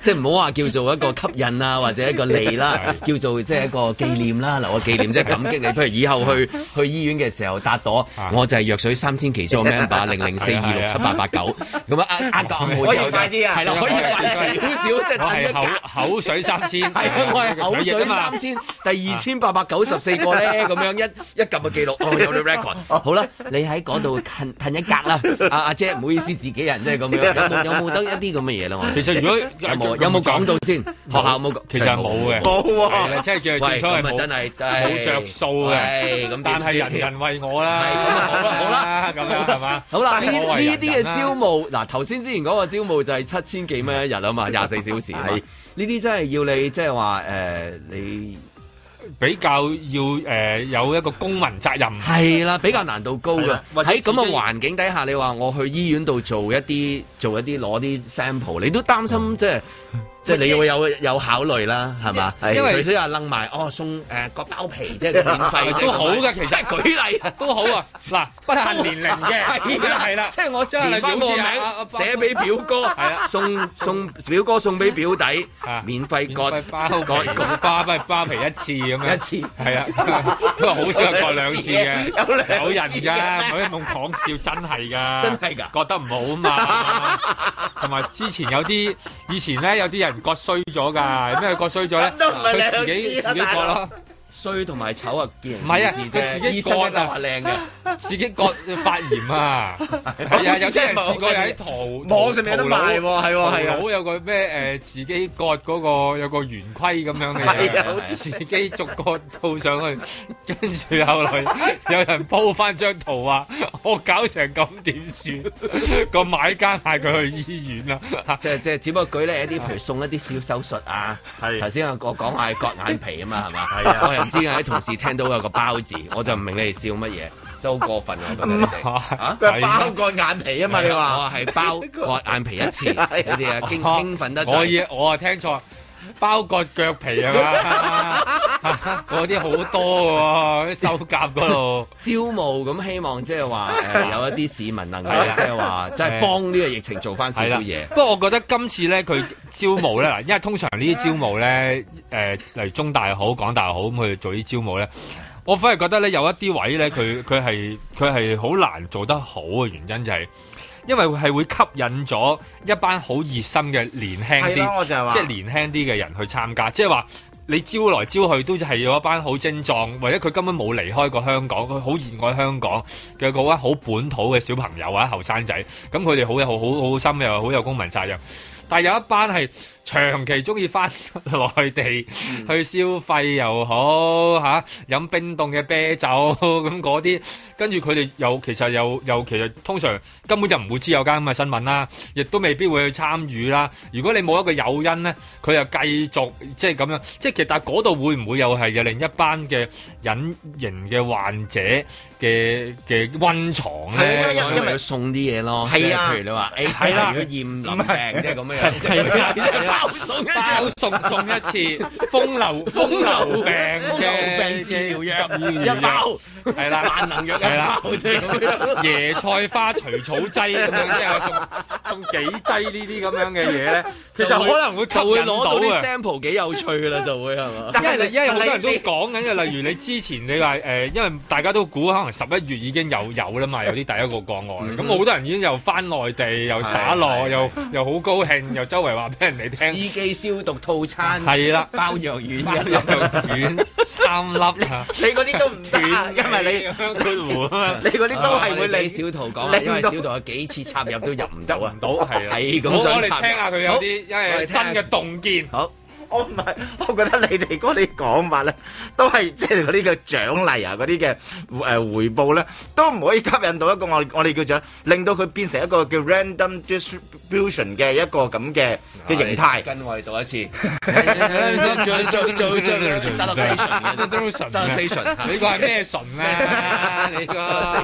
話叫做一個吸引啊，或者一個利啦，叫做即係一個紀念啦，留個紀念即係感激你。譬如以後去醫院嘅時候搭朵，我就係藥水3000其中個 member 0042678889咁呃個暗號可以快啲啊， 係啦，可以快少少，即係褪一格。 口水3000， 係啊，我係口水3000，第2894個咧，咁樣一撳嘅記錄，有啲 record。好啦，你喺嗰度褪一格啦，阿姐唔好意思，自己人即係咁樣，有冇得一啲咁嘅嘢咧？ 其實如果有冇講到先？學校有冇講？ 其實冇嘅， 冇喎，即係叫做咁啊，真係冇着數嘅。咁但係人為我啦， 好啦， 咁樣係嘛？ 好啦，呢啲嘅招募，嗱頭先之前嗰個招募就係7000幾蚊一日啊嘛，24小時。係呢啲真係要你即係話你。 比較要有一個公民責任， 係啦，比較難度高嘅。喺咁嘅環境底下，你話我去醫院度做一啲攞啲 sample， 你都擔心即係你會有考慮啦，係嘛？因為除咗話掕埋送個包皮即係免費都好嘅，其實即係舉例都好啊。嗱，不限年齡嘅係啦， 即係我填翻個名寫俾表哥，係啊，送表哥送俾表弟，免費割包皮一次咁樣， 一次係啊，不過好少係割2次嘅，有人㗎，唔好講笑，真係㗎， 真係㗎， 割得唔好啊嘛。同埋之前以前咧有啲人割衰咗㗎，咩割衰咗咧？佢自己割咯。 衰同埋醜啊，見人唔係啊， 佢自己割啊，話靚嘅， 自己割發炎啊，係啊，有啲人試過喺網上面有得賣喎，係喎，係啊， 有個咩自己割嗰個有個圓規咁樣嘅嘢，自己逐個套上去，跟住後來有人鋪翻張圖話，我搞成咁點算？個買家嗌佢去醫院啦， 即係只不過舉例一啲，譬如送一啲小手術啊，頭先我講下割眼皮啊嘛，係嘛？係啊。唔知啊！啲同事聽到有個包字，我就唔明你哋笑乜嘢，真係好過分啊！我覺得你哋包割眼皮啊嘛！你話我係包割眼皮一次，你哋啊興奮得滯。我聽錯，包割腳皮啊嘛！嗰啲好多喎，啲手甲嗰度招募咁，希望即係話有一啲市民能夠即係話即係幫呢個疫情做翻少少嘢。 不過我覺得今次咧佢招募咧嗱，因為通常呢啲招募咧例如中大又好、港大又好咁去做啲招募咧，我反而覺得咧有一啲位咧佢係好難做得好嘅原因就係。因為係會吸引咗一班好熱心嘅年輕啲，即係年輕啲嘅人去參加，即係話你招來招去都係有一班好精壯，或者佢根本冇離開過香港，佢好熱愛香港嘅嗰班好本土嘅小朋友或者後生仔，咁佢哋好有好心又好有公民責任，但係有一班係長期中意翻內地去消費又好嚇，飲冰凍嘅啤酒咁嗰啲，跟住佢哋其實通常根本就唔會知有間咁嘅新聞啦，亦都未必會去參與啦。如果你冇一個誘因咧，佢又繼續即係咁樣，即係其實但係嗰度會唔會又係有另一班嘅隱形嘅患者嘅溫床咧？ 因為要送啲嘢咯，係啊，譬如你話係啦，如果驗淋病即係咁樣。送一次風流病嘅治療藥一包，係啦，萬能藥一包，即係咁樣。 椰菜花除草劑咁樣，即係送幾劑呢啲咁樣嘅嘢咧，其實可能會攞到啲 sample 幾有趣㗎啦，就會係嘛？ 因為好多人都講緊嘅，例如你之前你話因為大家都估可能11月已經有啦嘛，有啲第一個個案，咁好多人已經又翻內地，又灑落，又好高興，又周圍話俾人哋聽。 司機消毒套餐係啦， 包藥丸 3粒， 你嗰啲都唔得，因為你你嗰啲都係會俾小圖講，因為小圖有幾次插入都入唔到啊，係咁想插入。 我哋聽下佢有啲因為新嘅洞見。 好。我唔係，我覺得你哋嗰啲講法咧，都係即係嗰啲嘅獎勵啊，嗰啲嘅回報咧，都唔可以吸引到一個我哋叫做令到佢變成一個叫 random distribution 嘅一個咁嘅形態。 跟我哋讀一次。Salvation 呢個係咩唇咧？你個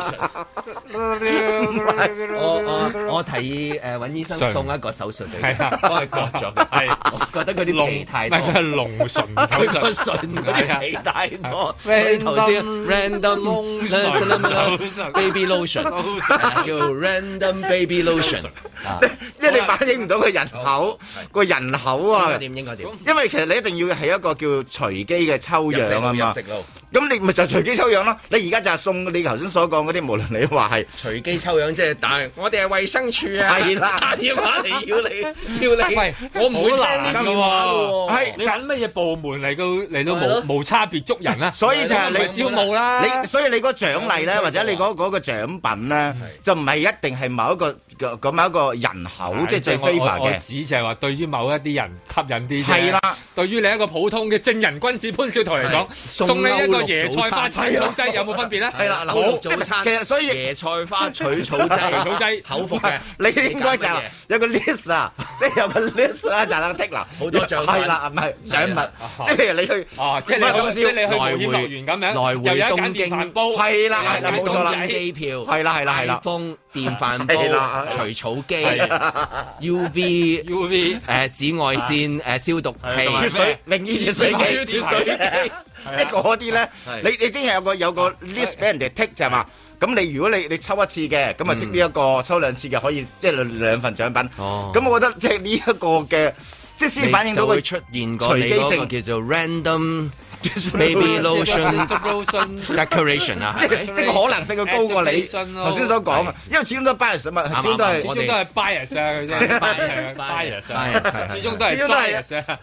我提議揾醫生送一個手術俾佢， 幫佢割咗佢。係，我覺得嗰啲皮太多， 係龍唇手術， 佢個唇嗰啲皮太多。所以頭先 random baby lotion 叫 random baby lotion。 即係你反映唔到個人口啊。 應該點？ 因為其實你一定要係一個叫隨機嘅抽樣啊嘛。咁你咪就隨機抽樣咯。你而家就係送你頭先所講嗰啲，無論你話係隨機抽樣，即係但係我哋係衛生署啊， 係啦， 打電話嚟要你，喂，我唔會聽呢啲電話喎。 係你揾乜嘢部門嚟到無差別捉人啊？ 所以就係你招募啦。 所以你嗰個獎勵咧，或者你嗰個獎品咧，就唔係一定係某一個咁一個人口，即係最非凡嘅。 我指就係話對於某一啲人吸引啲啫。 係啦， 對於你一個普通嘅正人君子潘小桃嚟講，送你一個椰菜花取草劑有冇分別咧？ 係啦， 好早餐其實所以椰菜花取草劑口服嘅， 你應該就有個 list 啊，即係有個 list 啊，就係剔啦， 好多獎品係啦，唔係獎品，即係譬如你去即係你去冒險樂園咁樣， 來回東京飯煲， 係啦，冇錯啦， 機票， 係啦， 風電飯煲、除草機、UV 紫外線消毒器、 脫水泳衣脫水機，即係嗰啲咧，你真係有個 list 俾人哋剔就係話，咁你如果你抽一次嘅，咁啊剔呢一個抽兩次嘅可以即係兩份獎品。咁我覺得即係呢一個嘅，即係先反映到佢出現過你嗰個叫做 random baby lotion decoration 啊， 即係個可能性佢高過你頭先所講啊，因為始終都係 bias 啊嘛，始終都係 bias 啊，佢真係 bias 啊，始終都係 bias 啊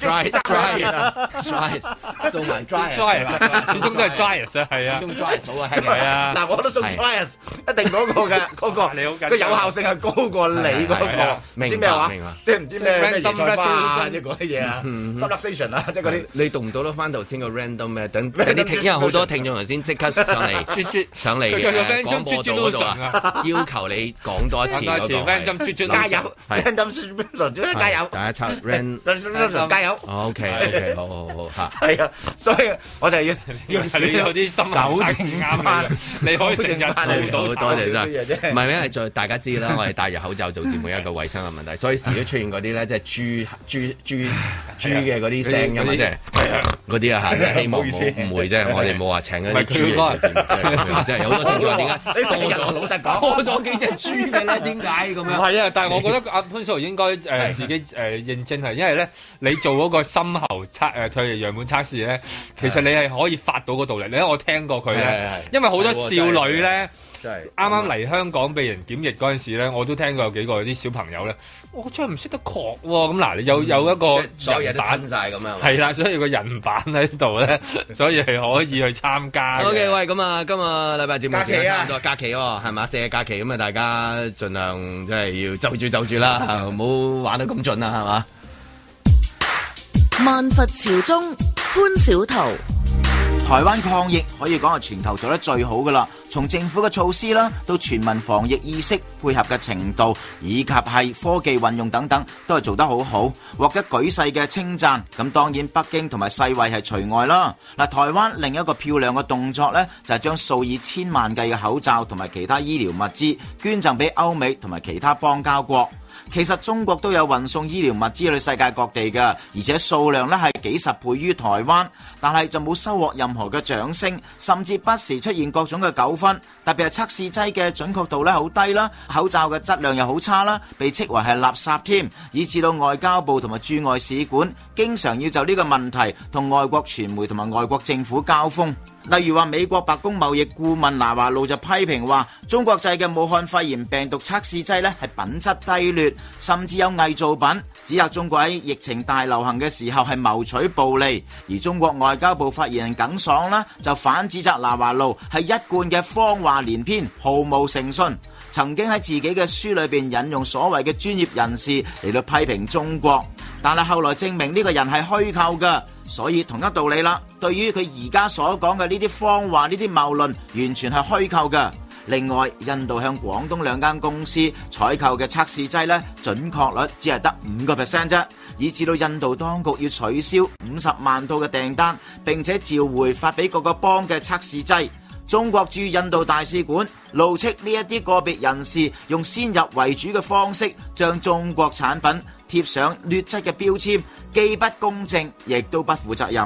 ，dry 送埋 dry 始終都係 bias 啊，係啊， 用 dry 好啊，係啊， 嗱我都送 bias，一定嗰個嘅嗰個有效性係高過你嗰個，唔知咩話，即係唔知咩椰菜花啊，即係嗰啲嘢啊 subluxation 啊，即係嗰啲， 你讀唔讀得翻頭先個 random 咩？等啲聽，因為好多聽眾頭先即刻上嚟廣播道嗰度啊，要求你講多一次嗰個， 加油 ，random 加油， 大家抽 random 加油。 OK，好嚇。 係啊，所以我就要你有啲心糾正啱你可以成日好多謝真。唔係咩？係大家知啦，我哋戴住口罩做節目一個衞生嘅問題，所以時都出現嗰啲咧，即係豬嘅嗰啲聲音啊，即係嗰啲啊嚇。希望唔會啫，我哋冇話請嗰啲豬嚟做節目，即係有好多聽眾點解老實講多咗幾隻豬嘅咧？點解咁樣？ 唔係啊，但係我覺得阿潘叔應該自己認真係，因為咧你做嗰個深喉佢樣本測試咧，其實你係可以發到嗰度嚟。因為我聽過佢咧，因為好多少女咧。啱啱嚟香港被人檢疫嗰陣時咧，我都聽過有幾個啲小朋友咧，我真係唔識得確喎。咁嗱，你有一個人版晒咁樣， 係啦，所以有個人版喺度咧，所以係可以去參加。 OK， 喂，咁啊，今日禮拜節目時間差唔多，假期喎，係嘛，4日假期咁啊，大家盡量即係要就住啦，唔好玩得咁盡啦，係嘛。 萬佛朝宗潘小桃。 台灣抗疫可以講係全球做得最好噶啦，從政府嘅措施啦，到全民防疫意識配合嘅程度，以及係科技運用等等，都係做得好好，獲得舉世嘅稱讚。咁當然北京同埋世衛係除外啦。嗱，台灣另一個漂亮嘅動作呢，就係將數以千萬計嘅口罩同埋其他醫療物資捐贈俾歐美同埋其他邦交國。其實中國都有運送醫療物資去世界各地㗎，而且數量咧係幾十倍於台灣，但係就冇收穫任何嘅掌聲，甚至不時出現各種嘅糾紛，特別係測試劑嘅準確度咧好低啦，口罩嘅質量又好差啦，被斥為係垃圾添，以至到外交部同埋駐外使館經常要就呢個問題同外國傳媒同埋外國政府交鋒。例如話美國白宮貿易顧問拿華路就批評話，中國製嘅武漢肺炎病毒測試劑咧係品質低劣，甚至有偽造品，指責中國喺疫情大流行嘅時候係謀取暴利。而中國外交部發言人耿爽啦就反指責拿華路係一貫嘅謊話連篇，毫無誠信，曾經喺自己嘅書裏邊引用所謂嘅專業人士嚟到批評中國，但係後來證明呢個人係虛構㗎。所以同一道理啦，對於佢而家所講嘅呢啲謊話、呢啲謬論，完全係虛構嘅。另外，印度向廣東兩間公司採購嘅測試劑呢，準確率只係得5% 啫，以至到印度當局要取消50萬套嘅訂單，並且召回發俾各個邦嘅測試劑。中國駐印度大使館怒斥呢一啲個別人士用先入為主嘅方式，將中國產品貼上劣質嘅標籤，既不公正，亦都不負責任。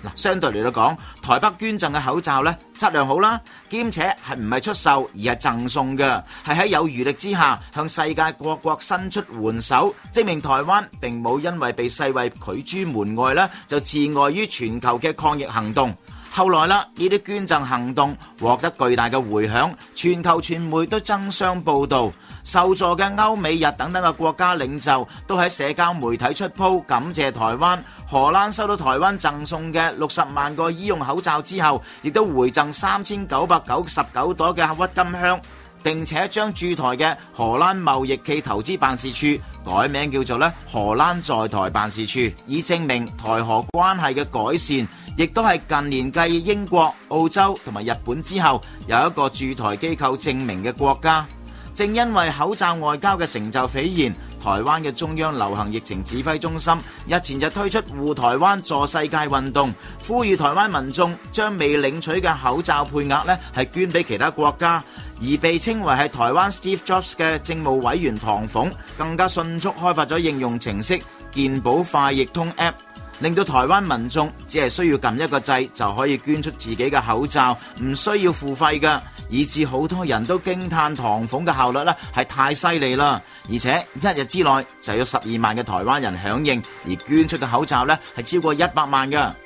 嗱，相對嚟到講，台北捐贈嘅口罩呢，質量好啦，兼且係唔係出售而係贈送嘅，係喺有餘力之下向世界各國伸出援手，證明台灣並冇因為被世衛拒諸門外呢，就自礙於全球嘅抗疫行動。後來啦，呢啲捐贈行動獲得巨大嘅迴響，全球傳媒都爭相報導，受助嘅歐美日等等嘅國家領袖都喺社交媒體出 po 感謝台灣。荷蘭收到台灣贈送嘅60萬個醫用口罩之後，亦都回贈3999朵嘅鬱金香，並且將駐台嘅荷蘭貿易暨投資辦事處改名叫做咧荷蘭在台辦事處，以證明台荷關係嘅改善。亦都係近年繼英國、澳洲同埋日本之後，有一個駐台機構證明嘅國家。正因為口罩外交嘅成就斐然，台灣嘅中央流行疫情指揮中心日前就推出護台灣助世界運動，呼籲台灣民眾將未領取嘅口罩配額呢係捐俾其他國家。而被稱為係台灣 Steve Jobs 嘅政務委員唐鳳，更加迅速開發咗應用程式健保快易通 App，令到台灣民眾只係需要撳一個掣就可以捐出自己嘅口罩，唔需要付費㗎，以致好多人都驚嘆唐鳳嘅效率呢係太犀利啦！而且一日之內就有12萬嘅台灣人響應，而捐出嘅口罩呢係超過100萬㗎。